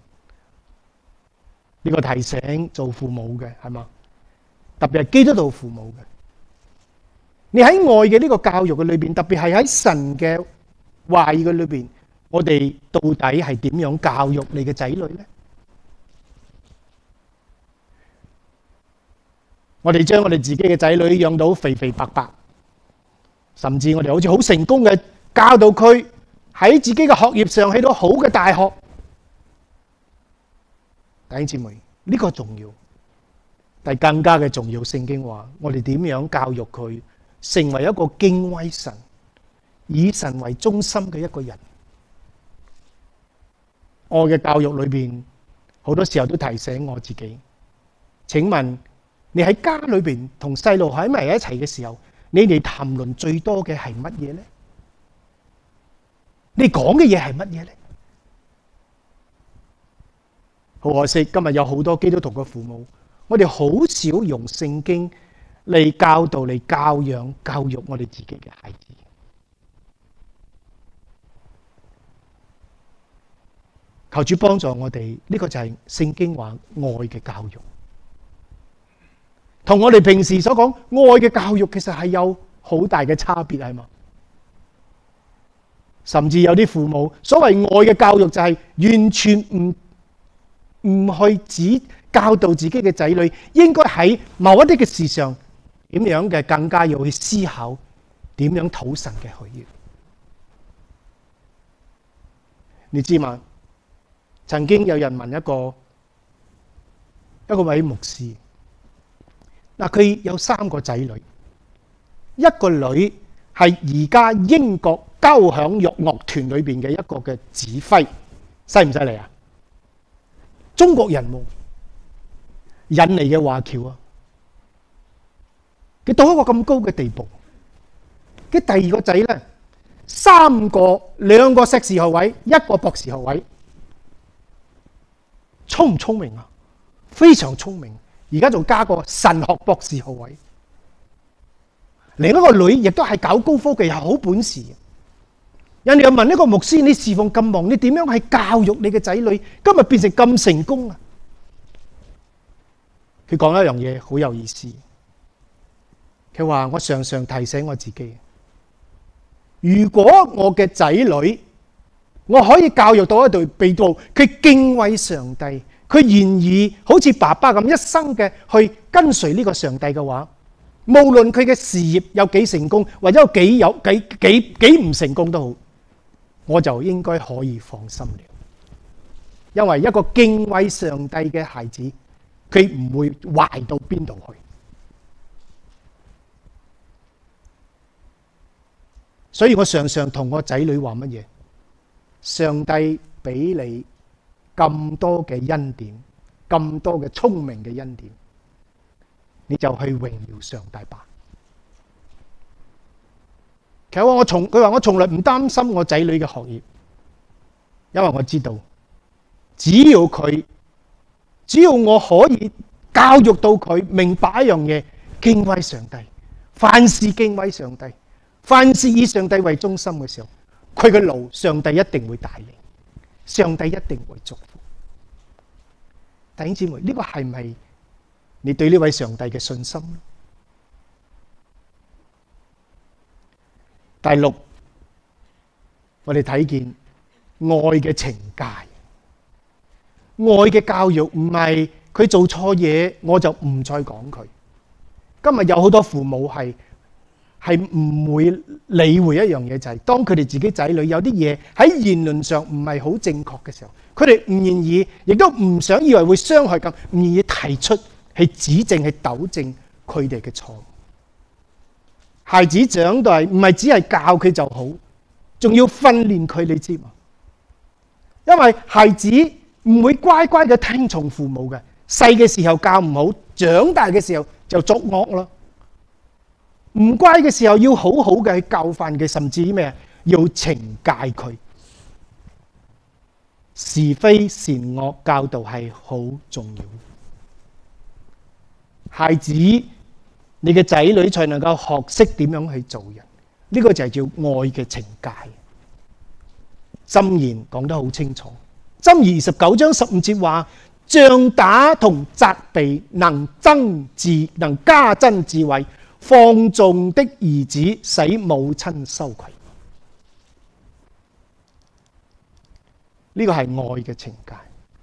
呢個提醒做父母嘅係嘛？特別係基督徒父母嘅，你喺愛嘅呢個教育嘅裏邊，特別係喺神嘅話語嘅裏邊，我哋到底係點樣教育你嘅仔女呢？我哋將我哋自己嘅仔女養到肥肥白白，甚至我哋好似好成功嘅教導佢喺自己嘅學業上起到好嘅大學。弟兄姊妹，呢個重要，但係更加嘅重要，聖經話我哋點樣教育佢成為一個敬畏神、以神為中心嘅一個人。我嘅教育裏邊好多時候都提醒我自己，請問你喺家裏邊同細路喺埋一齊嘅時候，你哋談論最多嘅係乜嘢呢？你講嘅嘢係乜嘢呢？好可惜，今日有好多基督徒嘅父母，我哋好少用聖經嚟教導、嚟教養、教育我哋自己嘅孩子。求主幫助我哋，呢個就係聖經話愛嘅教育，同我哋平時所講愛嘅教育其實係有好大嘅差別，係嘛？甚至有啲父母所謂愛嘅教育就係完全唔唔去只教導自己嘅仔女應該喺某一啲嘅事上點樣嘅，更加要去思考點樣討神嘅喜悅。你知嘛？曾經有人問一個一個位牧師，嗱，佢有三個仔女，一個女係而家英國交響樂樂團裏邊嘅一個嘅指揮，犀唔犀利啊？中國人喎，印尼嘅華僑啊，佢到一個咁高嘅地步。佢第二個仔咧，三個兩個碩士學位，一個博士學位，聰唔聰明啊？非常聰明，而家仲加個神學博士學位。另一個女亦都係搞高科技，係好本事。人哋又問一個牧師：你侍奉咁忙，你點樣去教育你嘅仔女？今日變成咁成功啊！佢講一樣嘢好有意思。佢話：我常常提醒我自己，如果我嘅仔女，我可以教育到一隊被導，佢敬畏上帝，佢願意好似爸爸咁一生嘅去跟隨呢個上帝嘅話，無論佢嘅事業有幾成功，或者有幾有幾幾幾唔成功都好，我就應該可以放心了。因為一個敬畏上帝嘅孩子，佢唔會壞到邊度去。所以我常常同我仔女話乜嘢？上帝俾你咁多嘅恩典，咁多嘅聰明嘅恩典，你就去榮耀上帝吧。其實我從佢話我從來唔擔心我仔女嘅學業，因為我知道，只要佢，只要我可以教育到佢明白一樣嘢，敬畏上帝，凡事敬畏上帝，凡事以上帝為中心嘅時候，佢嘅路上帝一定會帶領，上帝一定會祝福。弟兄姊妹，呢個係咪你對呢位上帝嘅信心？第六，我哋睇見愛嘅懲戒，愛嘅教育唔係佢做錯嘢我就唔再講佢。今日有好多父母係係唔會理會一樣嘢，就係當佢哋自己仔女有啲嘢喺言論上唔係好正確嘅時候，佢哋唔願意，亦都唔想以為會傷害咁，唔願意提出去指正、去糾正佢哋嘅錯誤。孩子長大唔係只係教佢就好，仲要訓練佢，你知嘛？因為孩子唔會乖乖嘅聽從父母嘅，細嘅時候教唔好，長大嘅時候就作惡咯。唔乖嘅時候要好好嘅去教訓佢，甚至咩要懲戒佢。是非善惡教導係好重要。 孩子，你嘅仔女才能夠學識點樣去做人。呢個就係叫愛嘅懲戒。箴言講得好清楚，箴言二十九章十五節話：杖打同責備能增智，能加增智慧。放縱的兒子使母親羞愧。呢個係愛嘅懲戒。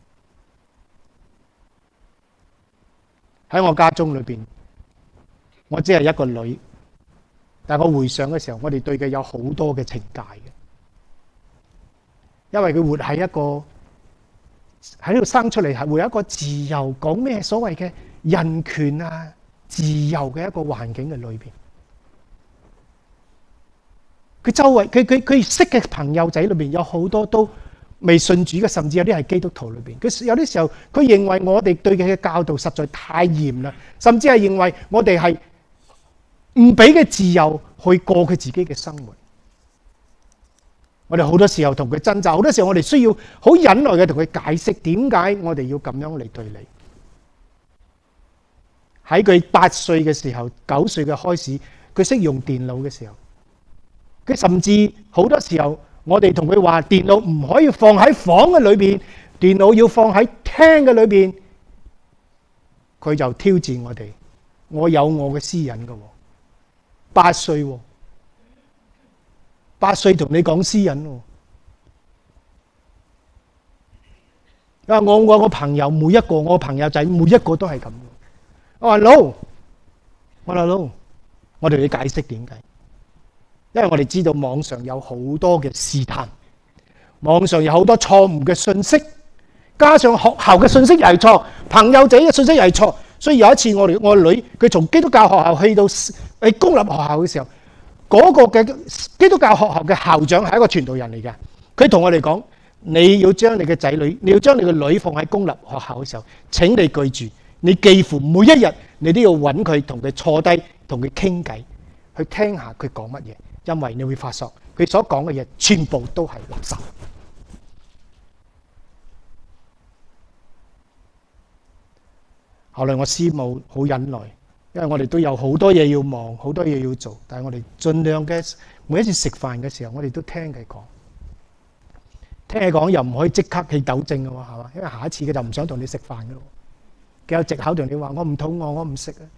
喺我家中裏邊，我只係一個女，但係我回想嘅時候，我哋對佢有好多嘅懲戒嘅，因為佢活喺一個喺呢度生出嚟係會有一個自由，講咩所謂嘅人權啊、自由嘅一個環境嘅裏邊。佢周圍佢佢佢識嘅朋友仔裏邊有好多都未信主嘅，甚至有啲係基督徒裏邊。佢有啲時候佢認為我哋對佢嘅教導實在太嚴啦，甚至係認為我哋係唔俾佢自由去過佢自己嘅生活。我哋好多時候同佢掙扎，好多時候我哋需要好忍耐嘅同佢解釋點解我哋要咁樣嚟對你。喺佢八歲嘅時候，九歲嘅開始，佢識用電腦嘅時候，佢甚至好多時候，我哋同佢話電腦唔可以放喺房嘅裏邊，電腦要放喺廳嘅裏邊，佢就挑戰我哋。我有我嘅私隱㗎喎，八歲喎，八歲同你講私隱喎。啊，我我個朋友每一個，我朋友仔每一個都係咁。我話 no， 我話 no， 我哋要解釋點解。因為我哋知道網上有好多嘅試探，網上有好多錯誤嘅信息，加上學校嘅信息又係錯，朋友仔嘅信息又係錯，所以有一次我哋我個女佢從基督教學校去到喺公立學校嘅時候，嗰個嘅基督教學校嘅校長係一個傳道人嚟嘅，佢同我哋講：你要將你嘅仔女，你要將你嘅女放喺公立學校嘅時候，請你記住，你幾乎每一日你都要揾佢同佢坐低，同佢傾偈，去聽下佢講乜嘢。因為你會發覺佢所講嘅嘢全部都係垃圾。後來我師母好忍耐，因為我哋都有好多嘢要忙，好多嘢要做，但係我哋盡量嘅每一次食飯嘅時候，我哋都聽佢講，聽佢講又唔可以即刻去糾正嘅喎，係嘛？因為下一次佢就唔想同你食飯嘅咯，佢有藉口同你話我唔肚餓，我唔食啊。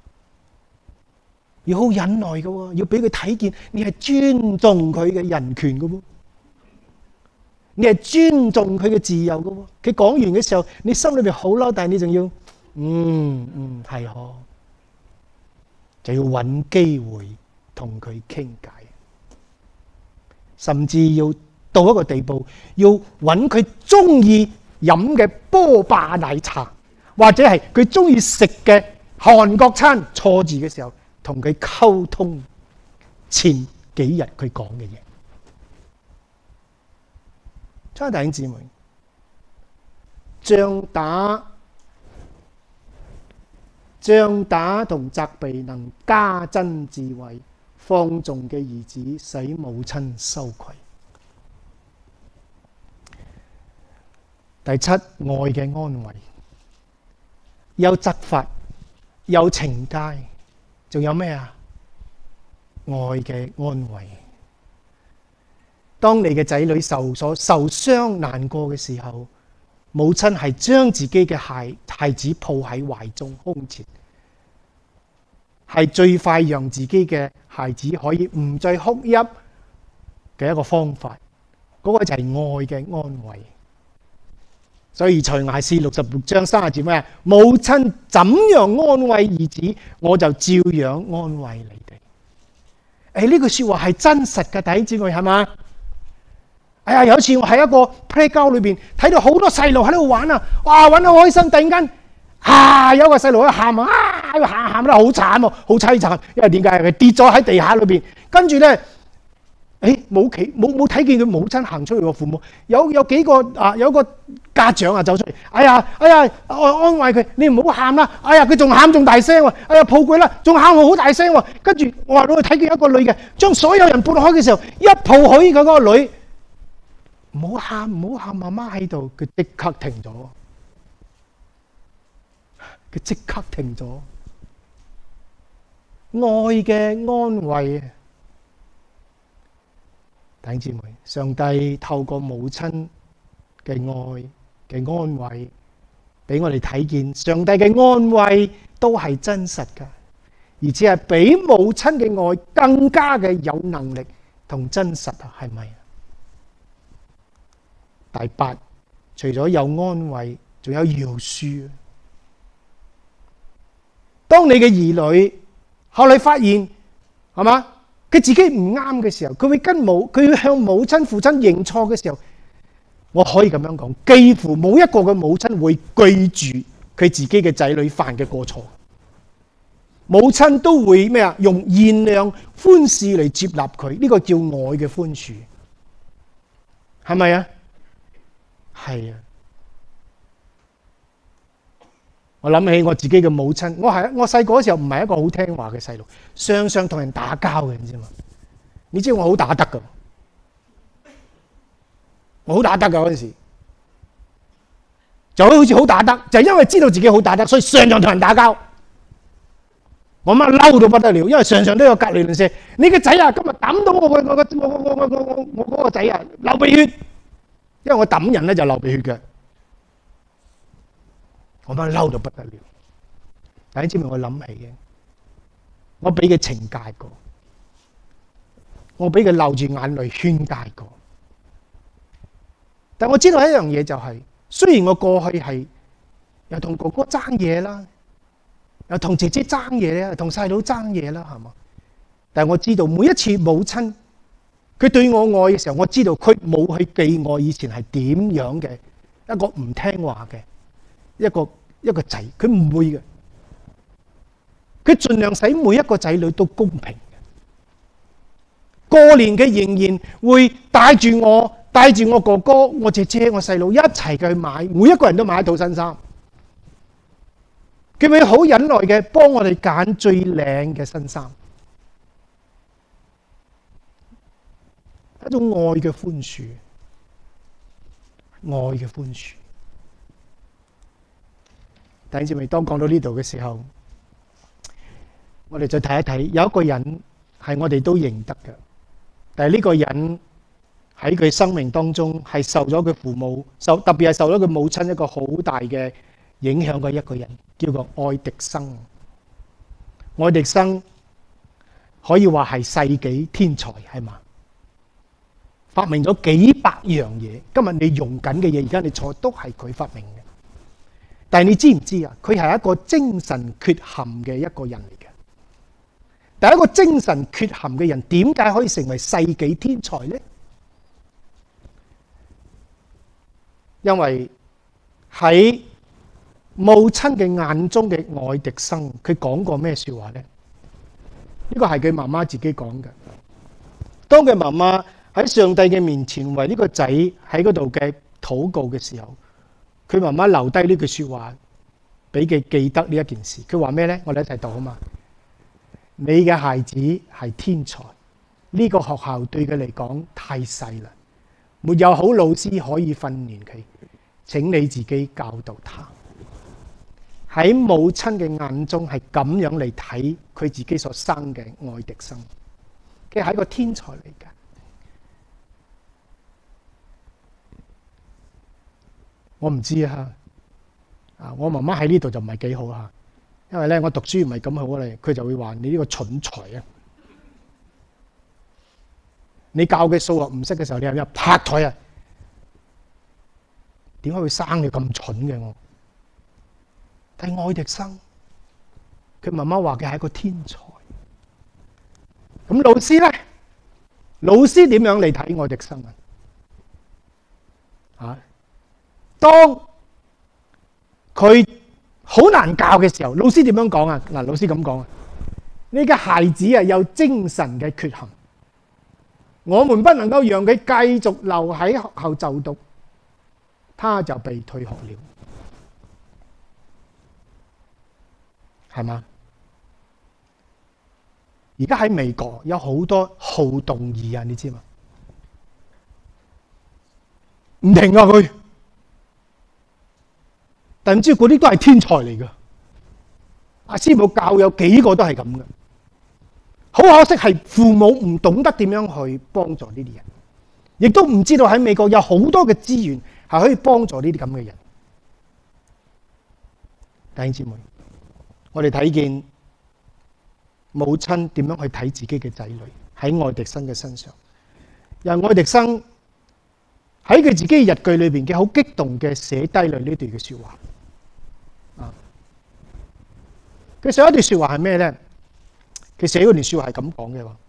要好忍耐嘅喎，要俾佢睇見你係尊重佢嘅人權嘅喎，你係尊重佢嘅自由嘅喎。佢講完嘅時候，你心裏邊好嬲，但係你仲要嗯嗯係呵，就要揾機會同佢傾偈，甚至要到一個地步，要揾佢中意飲嘅波霸奶茶，或者係佢中意食嘅韓國餐，錯字嘅時候，同佢溝通前幾日佢講嘅嘢。親愛弟兄姊妹，杖打、杖打同責備能加增智慧，放縱嘅兒子使母親羞愧。第七，愛嘅安慰，有責罰，有懲戒。仲有咩啊？愛嘅安慰。當你嘅仔女受所受傷難過嘅時候，母親係將自己嘅孩孩子抱喺懷中胸前，係最快讓自己嘅孩子可以唔再哭泣嘅一個方法。嗰、那個就係愛嘅安慰。所以才藝是六十六章三十節咩？母親怎樣安慰兒子，我就照樣安慰你哋。誒，呢句說話係真實嘅，弟兄姊妹係嘛？哎呀，有一次我喺一個 playground 裏邊睇到好多細路喺度玩啊，哇，玩得好開心。突然間啊，有一個細路喺度喊啊，喊喊得好慘喎，好淒慘。因為點解？佢跌咗喺地下裏邊，跟住咧。誒，冇企冇冇睇見佢母親行出去，個父母有有幾個啊，有個家長啊走出嚟，哎呀哎呀，安安慰佢，你唔好喊啦，哎呀佢仲喊仲大聲喎，哎呀抱佢啦，仲喊好大聲喎，跟住我話我睇見一個女嘅，將所有人撥開嘅時候，一抱起佢嗰個女，唔好喊唔好喊，媽媽喺度，佢即刻停咗，佢即刻停咗。 愛嘅安慰。弟兄姊妹，上帝透過母親嘅愛嘅安慰，俾我哋睇見上帝嘅安慰都係真實㗎，而且係比母親嘅愛更加嘅有能力同真實啊，係咪？第八，除咗有安慰，仲有饒恕。當你嘅兒女後來發現係嘛，佢自己唔啱嘅時候，佢會跟母，佢會向母親父親認錯嘅時候，我可以咁樣講，幾乎冇一個嘅母親會記住佢自己嘅仔女犯嘅過錯。母親都會咩啊？用原諒、寬恕嚟接納佢，呢個叫愛嘅寬恕，係咪啊？係啊！我諗起我自己嘅母親，我係我細個嗰時候唔係一個好聽話嘅細路，常常同人打交嘅，你知嘛？你知我好打得噶，我好打得噶嗰陣時，就好似好打得，就係因為知道自己好打得，所以常常同人打交。我媽嬲到不得了，因為常常都有隔離鄰舍，你個仔啊，今日抌到我個我個我我我我我我嗰個仔啊流鼻血，因為我抌人咧就流鼻血嘅。我媽嬲到不得了，弟兄姊妹，我諗起嘅，我俾佢懲戒過，我俾佢流住眼淚勸戒過。但我知道一樣嘢就係，雖然我過去係又同哥哥爭嘢啦，又同姐姐爭嘢咧，同細佬爭嘢啦，係嘛？但係我知道每一次母親佢對我愛嘅時候，我知道佢冇去記我以前係點樣嘅一個唔聽話嘅一個一個仔，佢唔會嘅，佢盡量使每一個仔女都公平嘅。過年佢仍然會帶住我、帶住我哥哥、我姐姐、我細佬一齊去買，每一個人都買一套新衫。佢會好忍耐嘅幫我哋揀最靚嘅新衫，一種愛嘅寬恕，愛嘅寬恕。弟兄姊妹，當講到呢度嘅時候，我哋再睇一睇，有一個人係我哋都認得嘅，但係呢個人喺佢生命當中係受咗佢父母受，特別係受咗佢母親一個好大嘅影響嘅一個人，叫做愛迪生。愛迪生可以話係世紀天才，係嘛？發明咗幾百樣嘢，今日你用緊嘅嘢，而家你坐都係佢發明嘅。但係你知唔知啊？佢係一個精神缺陷嘅一個人嚟嘅。但係一個精神缺陷嘅人，點解可以成為世紀天才呢？因為喺母親嘅眼中嘅愛迪生，佢講過咩說話呢？呢個係佢媽媽自己講嘅。當佢媽媽喺上帝嘅面前為呢個仔喺嗰度嘅禱告嘅時候，佢媽媽留低呢句說話俾佢記得呢一件事。佢話咩呢？我哋一齊讀啊嘛！你嘅孩子係天才，呢個學校對佢嚟講太細啦，沒有好老師可以訓練佢，請你自己教導他。喺母親嘅眼中係咁樣嚟睇佢自己所生嘅愛迪生，佢係一個天才嚟嘅。我唔知啊，啊，我媽媽喺呢度就唔係幾好啊，因為咧我讀書唔係咁好咧，佢就會話你呢個蠢材啊！你教嘅數學唔識嘅時候，你係咪拍台啊？點解會生你咁蠢嘅我？但係愛迪生，佢媽媽話佢係一個天才。咁老師咧，老師點樣嚟睇愛迪生啊？啊？當佢好難教嘅時候，老師點樣講啊？嗱，老師咁講啊，呢個孩子啊有精神嘅缺陷，我們不能夠讓佢繼續留喺學校就讀，他就被退學了，係嘛？而家喺美國有好多好動兒啊，你知嘛？唔停啊佢！但唔知嗰啲都係天才嚟噶，阿師母教有幾個都係咁嘅， 好可惜係父母唔懂得點樣去幫助呢啲人，亦都唔知道喺美國有好多嘅資源係可以幫助呢啲咁嘅人。弟兄姊妹，我哋睇見母親點樣去睇自己嘅仔女喺愛迪生嘅身上。由愛迪生喺佢自己嘅日記裏邊嘅好激動嘅寫低嚟呢段嘅說話。啊，佢寫一段說話係咩咧？佢寫嗰段說話係咁講嘅話，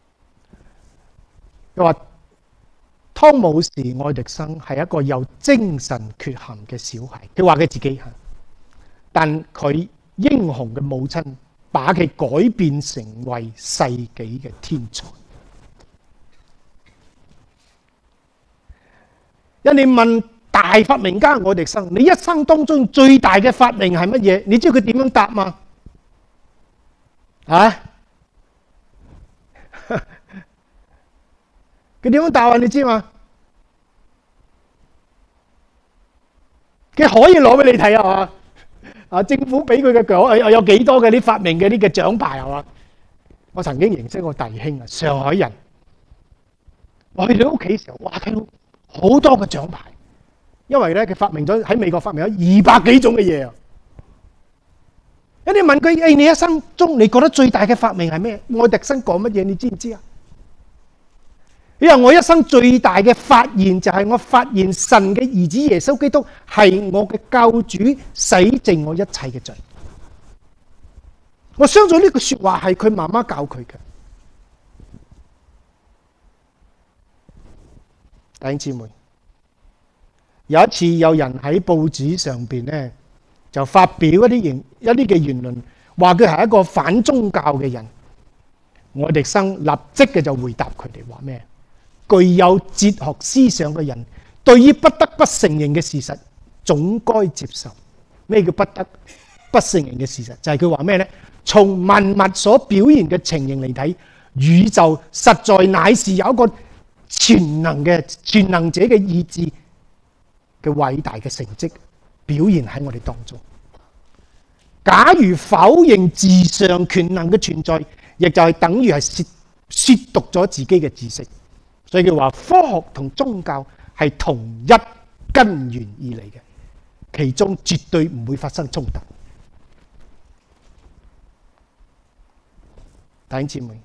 佢話湯姆士愛迪生係一個有精神缺陷嘅小孩。佢話佢自己，但佢英雄嘅母親把佢改變成為世紀嘅天才。人哋問大發明家愛迪生，你一生當中最大嘅發明係乜嘢？你知道佢點樣答嗎？啊？佢點樣答啊？你知嘛？佢可以攞俾你睇啊！啊，政府俾佢嘅獎有有幾多嘅啲發明嘅啲嘅獎牌係嘛？我曾經認識個弟兄啊，上海人，我去到屋企嘅時候，哇，睇到好多嘅獎牌，因為咧佢發明咗喺美國發明咗二百幾種嘅嘢啊！人哋問佢：誒，你一生中你覺得最大嘅發明係咩？愛迪生講乜嘢？你知唔知啊？因為我一生最大嘅發現就係我發現神嘅兒子耶穌基督係我嘅救主，洗淨我一切嘅罪。我相信呢句說話係佢媽媽教佢嘅。弟兄姊妹，有一次有人喺報紙上邊咧就發表一啲言一啲嘅言論，話佢係一個反宗教嘅人。愛迪生立即嘅就回答佢哋話咩？具有哲學思想嘅人，對於不得不承認嘅事實，總該接受。咩叫不得不承認嘅事實？就係佢話咩呢？從萬物所表現嘅情形嚟睇，宇宙實在乃是有一個全能嘅全能者嘅意志嘅偉大嘅成績表現喺我哋當中。假如否認自上權能嘅存在，亦就係等於係褻褻瀆咗自己嘅知識。所以佢話科學同宗教係同一根源而嚟嘅，其中絕對唔會發生衝突。弟兄姊妹，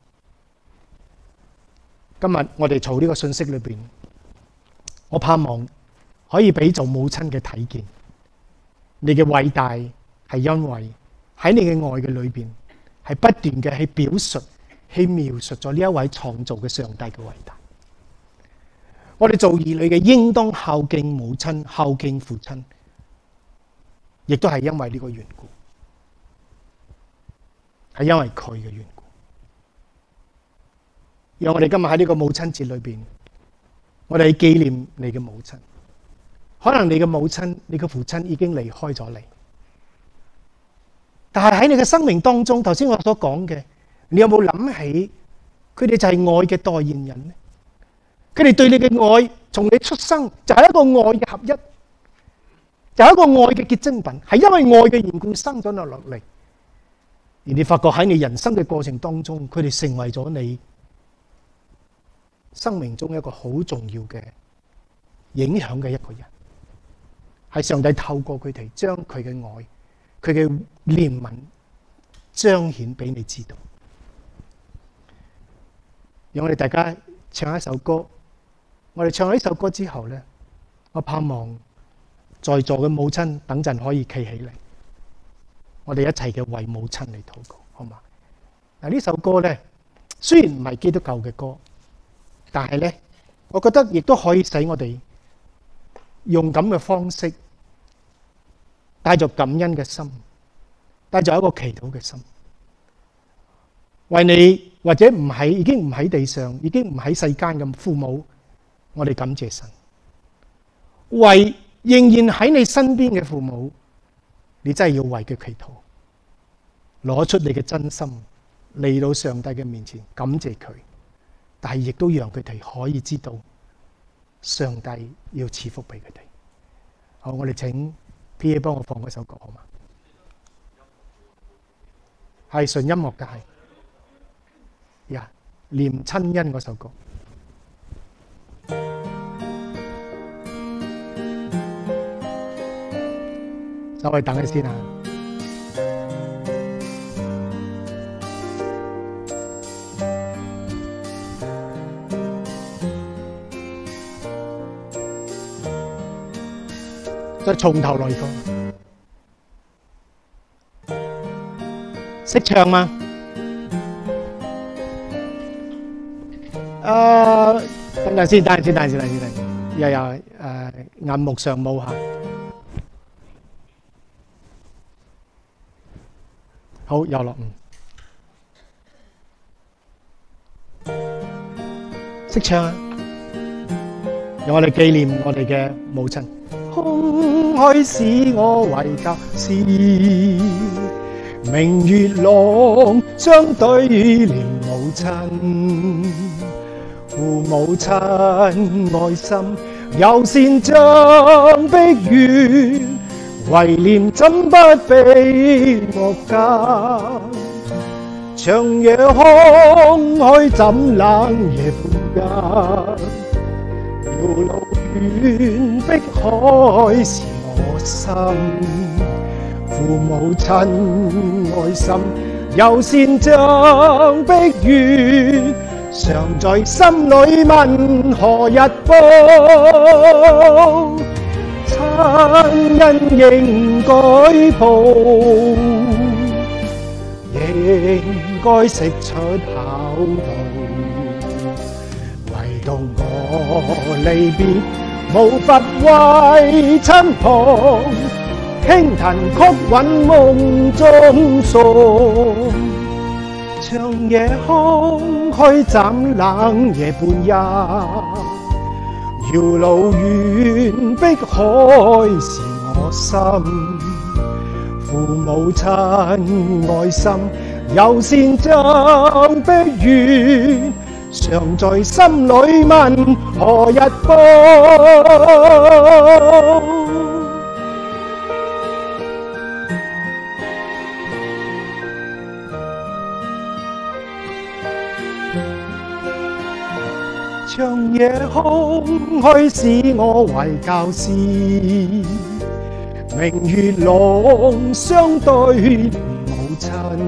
今日我哋從呢個信息裏邊，我盼望可以俾做母親嘅睇見，你嘅偉大係因為喺你嘅愛嘅裏邊，係不斷嘅去表述、去描述咗呢一位創造嘅上帝嘅偉大。我哋做兒女嘅應當孝敬母親、孝敬父親，亦都係因為呢個緣故，係因為佢嘅緣故。讓我哋今日喺呢個母親節裏邊，我哋去紀念你嘅母親。可能你嘅母親、你嘅父親已經離開咗你，但係喺你嘅生命當中，頭先我所講嘅，你有冇諗起佢哋就係愛嘅代言人呢？佢哋對你嘅愛，從你出生就係一個愛嘅合一，就係一個愛嘅結晶品，係因為愛嘅緣故生咗落嚟。而你發覺喺你人生嘅過程當中，佢哋成為咗你生命中一個好重要嘅影響嘅一個人，係上帝透過佢哋將佢嘅愛、佢嘅憐憫彰顯俾你知道。讓我哋大家唱一首歌。我哋唱咗呢首歌之後咧，我盼望在座嘅母親等陣可以企起嚟，我哋一齊嘅為母親嚟禱告，好嘛？嗱，呢首歌咧雖然唔係基督教嘅歌，但係咧，我覺得亦都可以使我哋用咁嘅方式，帶着感恩嘅心，帶着一個祈禱嘅心，為你或者唔喺已經唔喺地上，已經唔喺世間嘅父母。我哋感謝神，為仍然喺你身邊嘅父母，你真係要為佢祈禱，攞出你嘅真心嚟到上帝嘅面前感謝佢，但係亦都讓佢哋可以知道上帝要賜福俾佢哋。好，我哋請 P A 幫我放嗰首歌好嘛？係純音樂嘅係。 呀，念親恩嗰首歌。稍微等下先啊。再從頭來過，識唱嗎？誒，等陣先，等陣先，等陣先，等陣先，又有誒銀幕上冇嚇。好，有啦，嗯，識唱啊！讓我哋紀念我哋嘅母親。空虛使我為教師，明月朗相對念母親，父母親愛心友善像碧月，懷念怎不比惡間？長夜空虛怎冷夜半間？遙路遠碧海是我心，父母親愛心友善像碧月，常在心裏問何日報？親恩應該報，應該釋出孝道，唯獨我離別無法為親旁，輕彈曲韻夢中訴，長夜空虛怎冷夜半夜，遙路遠碧海是我心，父母親愛心友善像碧月，常在心裏問何日報？長夜空虛使我為教師，明月朗相對母親，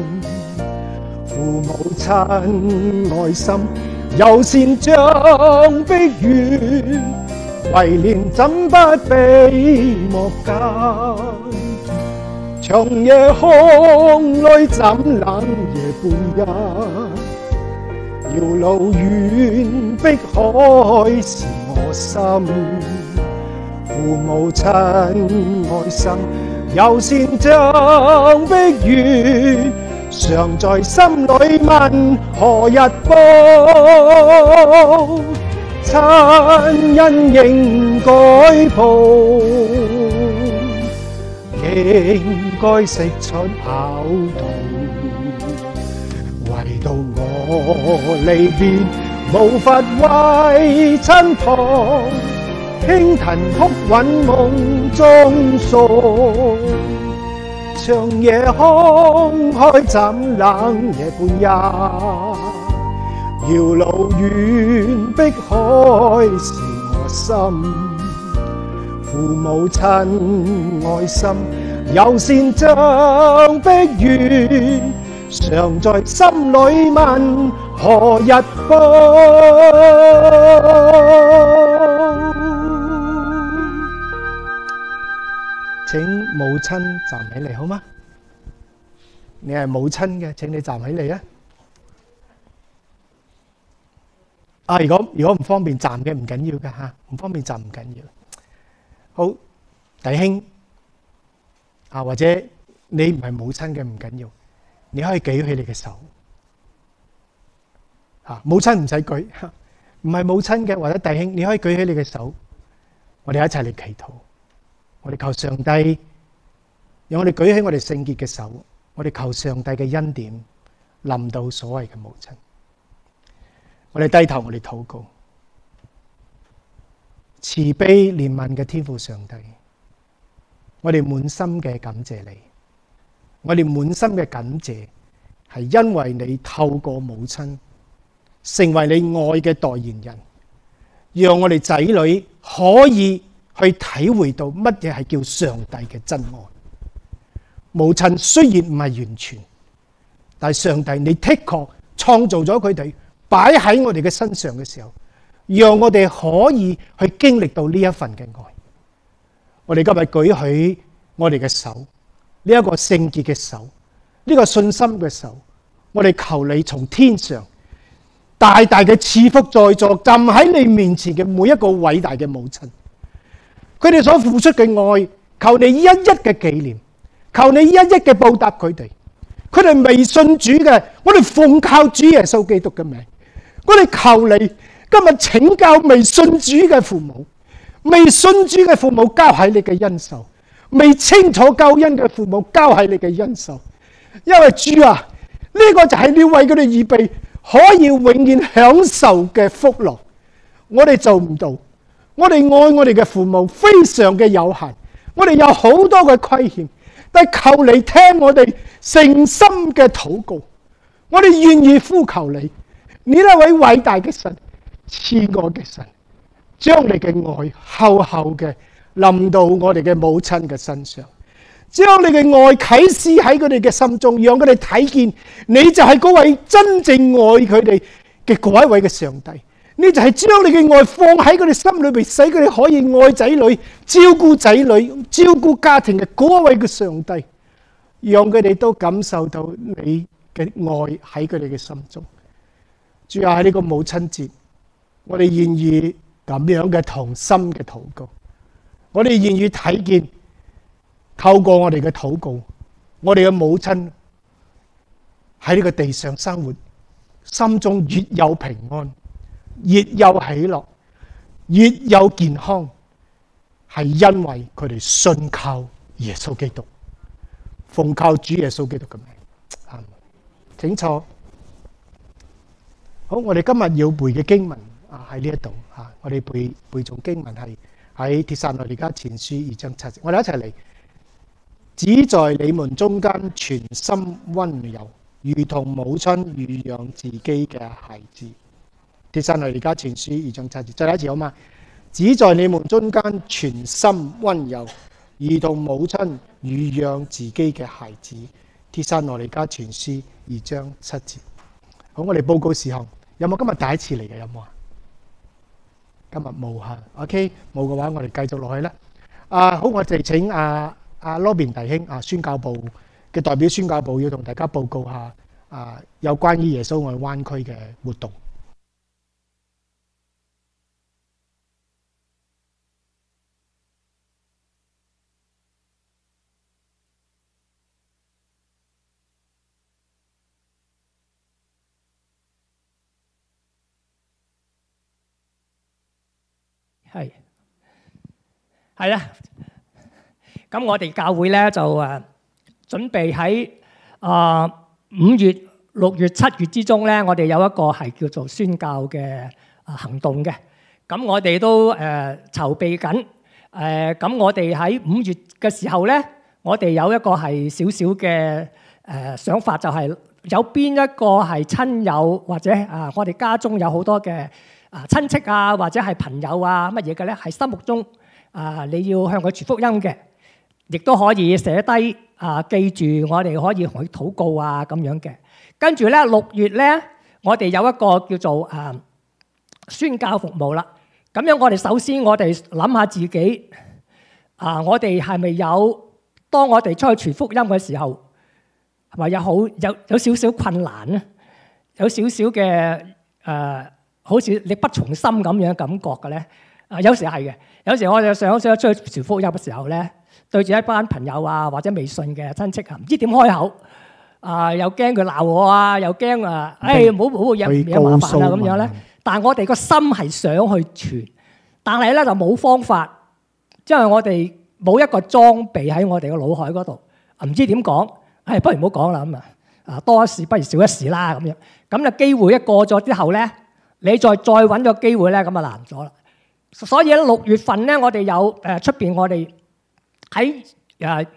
父母親愛心友善像碧月，懷念怎不比莫間？長夜空裏怎冷夜半夜？遙路遠碧海是我心，父母親愛心友善像碧月，常在心裏問何日報？親恩應該報，應該釋出孝道，唯獨我離別無法為親旁，輕彈曲韻夢中訴，長夜空虛怎冷夜半夜，遙路遠碧海是我心，父母親愛心友善像碧月，常在心裏問何日報？請母親站起嚟好嗎？你係母親嘅，請你站起嚟啊！啊，如果如果唔方便站嘅唔緊要嘅嚇，唔方便站唔緊要。好，弟兄啊，或者你唔係母親嘅唔緊要。你可以舉起你嘅手，嚇母親唔使舉，唔係母親嘅或者弟兄，你可以舉起你嘅手，我哋一齊嚟祈禱。我哋求上帝，讓我哋舉起我哋聖潔嘅手，我哋求上帝嘅恩典臨到所謂嘅母親。我哋低頭，我哋禱告，慈悲憐憫嘅天父上帝，我哋滿心嘅感謝你。我哋滿心嘅感謝係因為你透過母親成為你愛嘅代言人，讓我哋仔女可以去體會到乜嘢係叫上帝嘅真愛。母親雖然唔係完全，但係上帝你的確創造咗佢哋，擺喺我哋嘅身上嘅時候，讓我哋可以去經歷到呢一份嘅愛。我哋今日舉起我哋嘅手，呢一個聖潔嘅手，呢個信心嘅手，我哋求你從天上大大嘅賜福在座站喺你面前嘅每一個偉大嘅母親，佢哋所付出嘅愛，求你一一嘅紀念，求你一一嘅報答佢哋。佢哋未信主嘅，我哋奉靠主耶穌基督嘅名，我哋求你今日拯救未信主嘅父母，未信主嘅父母交喺你嘅恩手，未清楚救恩嘅父母交喺你嘅恩手。因為主啊，呢個就係你為佢哋預備可以永遠享受嘅福樂。我哋做唔到，我哋愛我哋嘅父母非常嘅有限，我哋有好多嘅虧欠，但係求你聽我哋誠心嘅禱告，我哋願意呼求你，你呢位偉大嘅神，慈愛嘅神，將你嘅愛厚厚嘅臨到我哋嘅母親嘅身上，將你嘅愛啟示喺佢哋嘅心中，讓佢哋睇見你就係嗰位真正愛佢哋嘅嗰一位嘅上帝。你就係將你嘅愛放喺佢哋心裏邊，使佢哋可以愛仔女、照顧仔女、照顧家庭嘅嗰一位嘅上帝，讓佢哋都感受到你嘅愛喺佢哋嘅心中。主啊，喺呢個母親節，我哋願意咁樣嘅同心嘅禱告，我哋願意睇見透過我哋嘅禱告，我哋嘅母親喺呢個地上生活，心中越有平安，越有喜樂，越有健康，係因為佢哋信靠耶穌基督，奉靠主耶穌基督嘅名。阿們。請坐。好，我哋今日要背嘅經文啊喺呢一度吓，我哋背背誦經文係喺帖撒羅尼迦前書二章七節，我哋一齊嚟。只在你們中間全心溫柔，如同母親乳養自己嘅孩子。帖撒羅尼迦前書二章七節，再嚟一次好嘛？只在你們中間全心溫柔，如同母親乳養自己嘅孩子。帖撒羅尼迦前書二章七節。好，我哋報告事項，有冇今日第一次嚟嘅？有冇啊？今日冇吓 ，OK， 冇嘅話，我哋繼續落去啦。啊，好，我哋請阿阿羅賓弟兄啊，宣教部嘅代表宣教部要同大家報告下啊，有關於耶穌愛灣區嘅活動。 係係啦，咁我哋教會咧就誒準備喺啊五月、六月、七月之中咧，我哋有一個係叫做宣教嘅啊行動嘅。咁我哋都誒籌備緊誒。咁我哋喺五月嘅時候咧，我哋有一個係少少嘅誒想法，就係有邊一個係親友或者啊，我哋家中有好多嘅啊親戚啊，或者係朋友啊乜嘢嘅咧，係心目中啊你要向佢傳福音嘅，亦都可以寫低啊，記住我哋可以同佢禱告啊咁樣嘅。跟住咧六月咧，我哋有一個叫做啊宣教服務啦。咁樣我哋首先我哋諗下自己啊，我哋係咪有當我哋出去傳福音嘅時候，係咪有好有有少少困難咧？有少少嘅誒。好似力不從心咁樣感覺嘅咧，啊有時係嘅，有時我哋想想出去傳福音嘅時候咧，對住一班朋友啊或者未信嘅親戚啊，唔知點開口，啊又驚佢鬧我啊，又驚啊，誒唔好唔好惹惹麻煩啊咁樣咧。但係我哋個心係想去傳，但係咧就冇方法，因為我哋冇一個裝備喺我哋個腦海嗰度，唔知點講，誒不如唔好講啦咁啊，啊多一事不如少一事啦咁樣。咁啊機會一過咗之後咧，你再再揾個機會咧，咁啊難咗啦。所以咧六月份咧，我哋有誒出邊我哋喺誒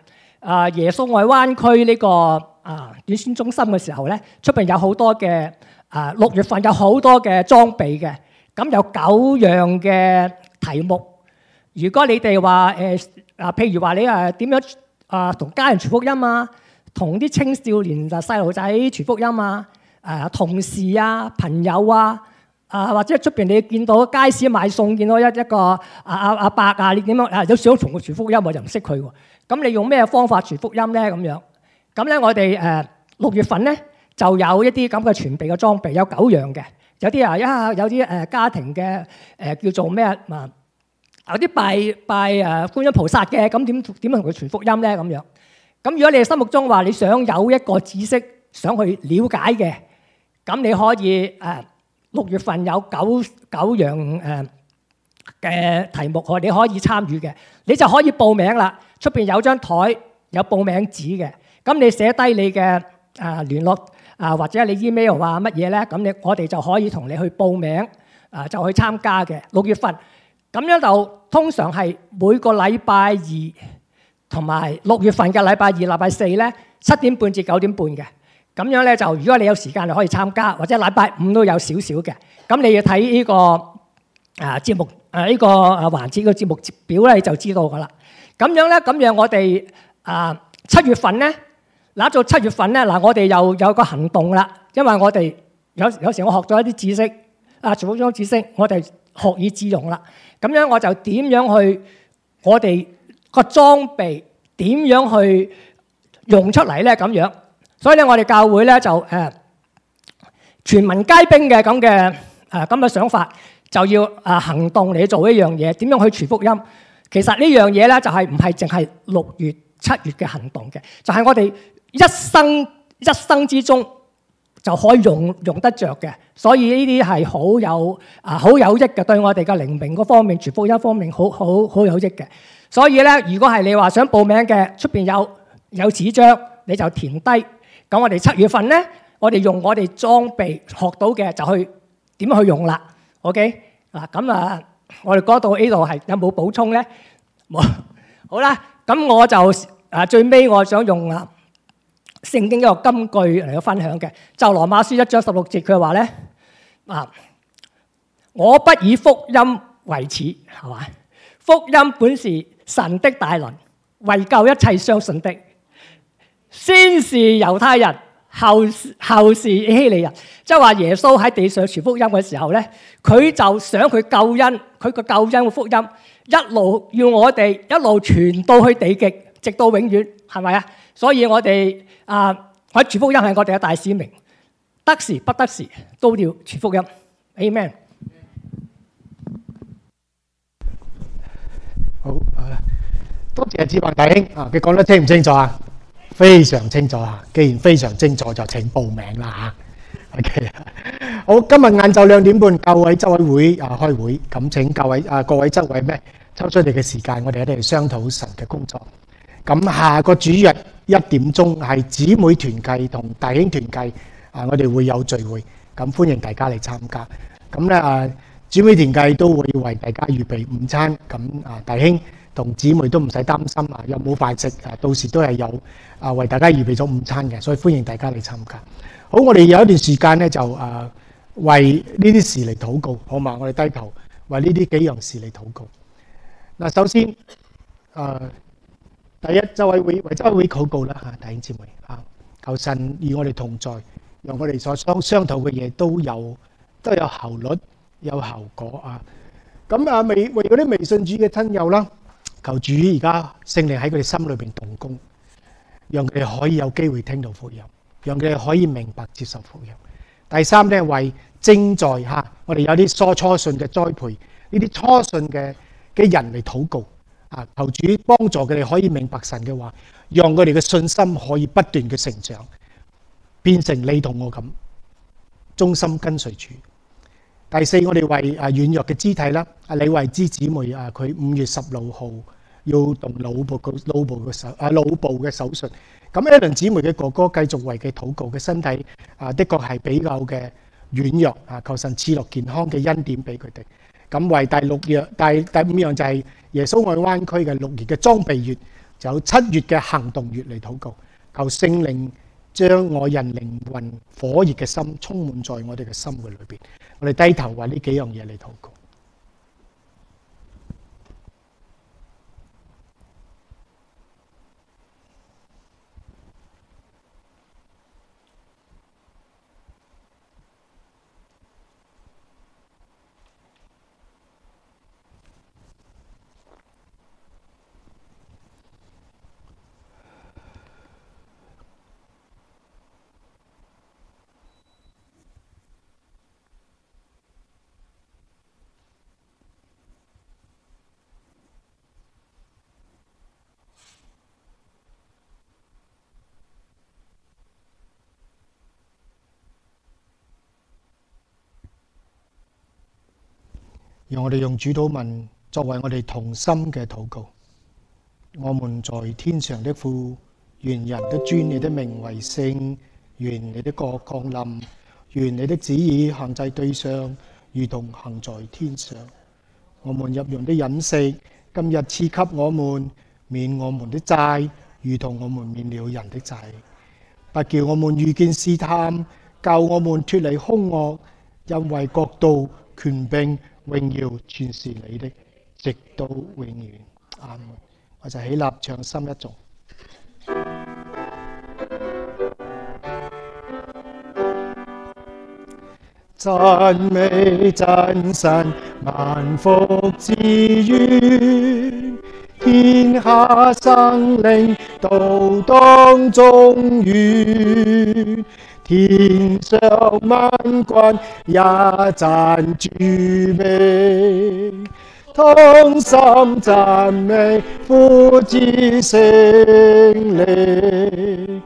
啊耶穌愛灣區呢個啊短宣中心嘅時候咧，出邊有好多嘅啊六月份有好多嘅裝備嘅，咁有九樣嘅題目。如果你哋話誒啊，譬如話你誒點樣啊同家人傳福音啊，同啲青少年啊細路仔傳福音啊，誒同事啊朋友啊。啊，或者出邊你見到街市買餸，見到一一個阿阿阿伯啊，你點樣啊？有想同佢傳福音，我就唔識佢喎。咁你用咩方法傳福音咧？咁樣咁咧，我哋誒六月份咧就有一啲咁嘅傳備嘅裝備，有九樣嘅。有啲啊，一有啲誒家庭嘅誒、呃、叫做咩啊？有啲拜拜誒觀音菩薩嘅，咁點點同佢傳福音咧？咁樣咁如果你心目中話你想有一個知識想去了解嘅，咁你可以誒。呃六月份有九九樣誒嘅題目，我哋可以參與嘅，你就可以報名啦。出邊有張台有報名紙嘅，咁你寫低你嘅啊聯絡啊或者你 email 啊乜嘢咧，咁你我哋就可以同你去報名啊，就去參加嘅。六月份咁樣就通常係每個禮拜二同埋六月份嘅禮拜二、禮拜四咧七點半至九點半嘅。咁樣咧就，如果你有時間，你可以參加，或者禮拜五都有少少嘅。咁你要睇呢、這個啊節目啊呢、這個啊環節嘅節目表咧，你就知道噶啦。咁樣咧，咁樣我哋啊七月份咧，嗱到七月份咧，嗱我哋又有個行動啦。因為我哋有有時我學咗一啲知識啊，全部種知識，我哋學以致用啦。咁樣我就點樣去我哋個裝備點樣去用出嚟咧？咁樣。所以咧，我哋教會咧就誒全民皆兵嘅咁嘅誒咁嘅想法，就要誒行動嚟做一樣嘢。點樣去傳福音？其實呢樣嘢咧就係唔係淨係六月、七月嘅行動嘅，就係我哋一生一生之中就可以用用得着嘅。所以呢啲係好有啊好有益嘅，對我哋嘅靈命嗰方面、傳福音方面好好好有益嘅。所以咧，如果係你話想報名嘅，出邊有有紙張，你就填低。咁我哋七月份咧，我哋用我哋裝備學到嘅就去點去用啦。OK 嗱，咁啊，我哋嗰度呢度係有冇補充咧？冇。好啦，咁我就啊最尾我想用啊聖經一個金句嚟到分享嘅，就羅馬書一章十六節，佢話咧啊，我不以福音為恥，係嘛？福音本是神的大能，為救一切相信的。先是猶太人，後後是希利人，即係話耶穌喺地上傳福音嘅時候咧，佢就想佢救恩，佢個救恩嘅福音一路要我哋一路傳到去地極，直到永遠，係咪啊？所以我哋啊，喺傳福音係我哋嘅大使命，得時不得時都要傳福音。Amen。 好啊，多謝志宏弟兄啊，佢講得清唔清楚啊？非常清楚啊！既然非常清楚，就請報名啦嚇。OK，好，今日晏晝兩點半，教委執委會啊開會，咁請教委啊各位執委咩抽出你嘅時間，我哋喺度商討神嘅工作。咁下個主日一點鐘係姊妹團契同弟兄團契啊，我哋會有聚會，咁歡迎大家嚟參加。咁咧啊，姊妹團契都會為大家預備午餐，咁啊弟兄同姊妹都唔使擔心啊，有冇飯食啊？到時都係有啊，為大家預備咗午餐嘅，所以歡迎大家嚟參加。好，我哋有一段時間咧，就啊為呢啲事嚟禱告，好嘛？我哋低頭為呢啲幾樣事嚟禱告。嗱，首先啊，第一周委會為周委會禱告啦嚇，弟兄姊妹啊，求神與我哋同在，讓我哋所商商討嘅嘢都有都有效率、有效果啊。咁啊，未為嗰啲微信主嘅親友啦。求主而家聖靈喺佢哋心裏邊動工，讓佢哋可以有機會聽到福音，讓佢哋可以明白接受福音。第三咧，為正在嚇我哋有啲初初信嘅栽培，呢啲初信嘅嘅人嚟禱告啊，求主幫助佢哋可以明白神嘅話，讓佢哋嘅信心可以不斷嘅成長，變成你同我咁忠心跟隨主。第四，我哋為啊軟弱嘅肢體啦，啊李慧芝姊妹啊，佢五月十六號要動腦部個腦部嘅手啊腦部嘅手術。咁 Alan 姊妹嘅哥哥繼續為佢禱告，嘅身體啊的確係比較嘅軟弱啊，求神賜落健康嘅恩典俾佢哋。咁為第六樣、第第五樣就係耶穌愛灣區嘅六月嘅裝備月就有七月嘅行動月嚟禱告，求聖靈將我人靈魂火熱嘅心充滿在我哋嘅生活裏邊。我哋低頭為呢幾樣嘢嚟禱告。讓我哋用主禱文作為我哋同心嘅禱告。我們在天上的父，願人都尊你的名為聖，願你的國降臨，願你的旨意行在地上，如同行在天上。我們日用的飲食，今日賜給我們，免我們的債，如同我們免了人的債。不叫我們遇見試探，救我們脫離兇惡，因為國度、權柄、榮耀全是你的，直到永遠。阿門。我就起立唱心一頌。讚美真神，萬福之源，天下生靈都當頌願。天上萬軍也讚主名，同心讚美父子聖靈。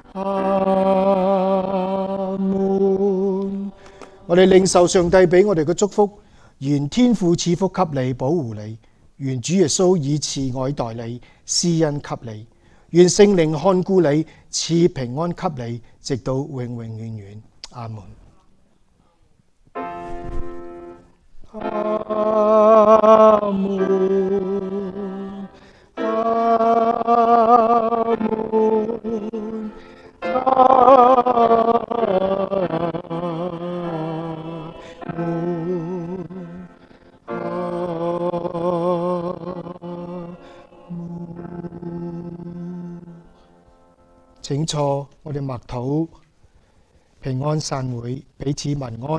阿門。我哋領受上帝俾我哋嘅祝福，願天父賜福給你，保護你；願主耶穌以慈愛待你，施恩給你；願聖靈看顧你，賜平安給你，直到永永遠遠。阿門。阿門。阿門。阿請坐，我哋默禱，平安散會，彼此問安。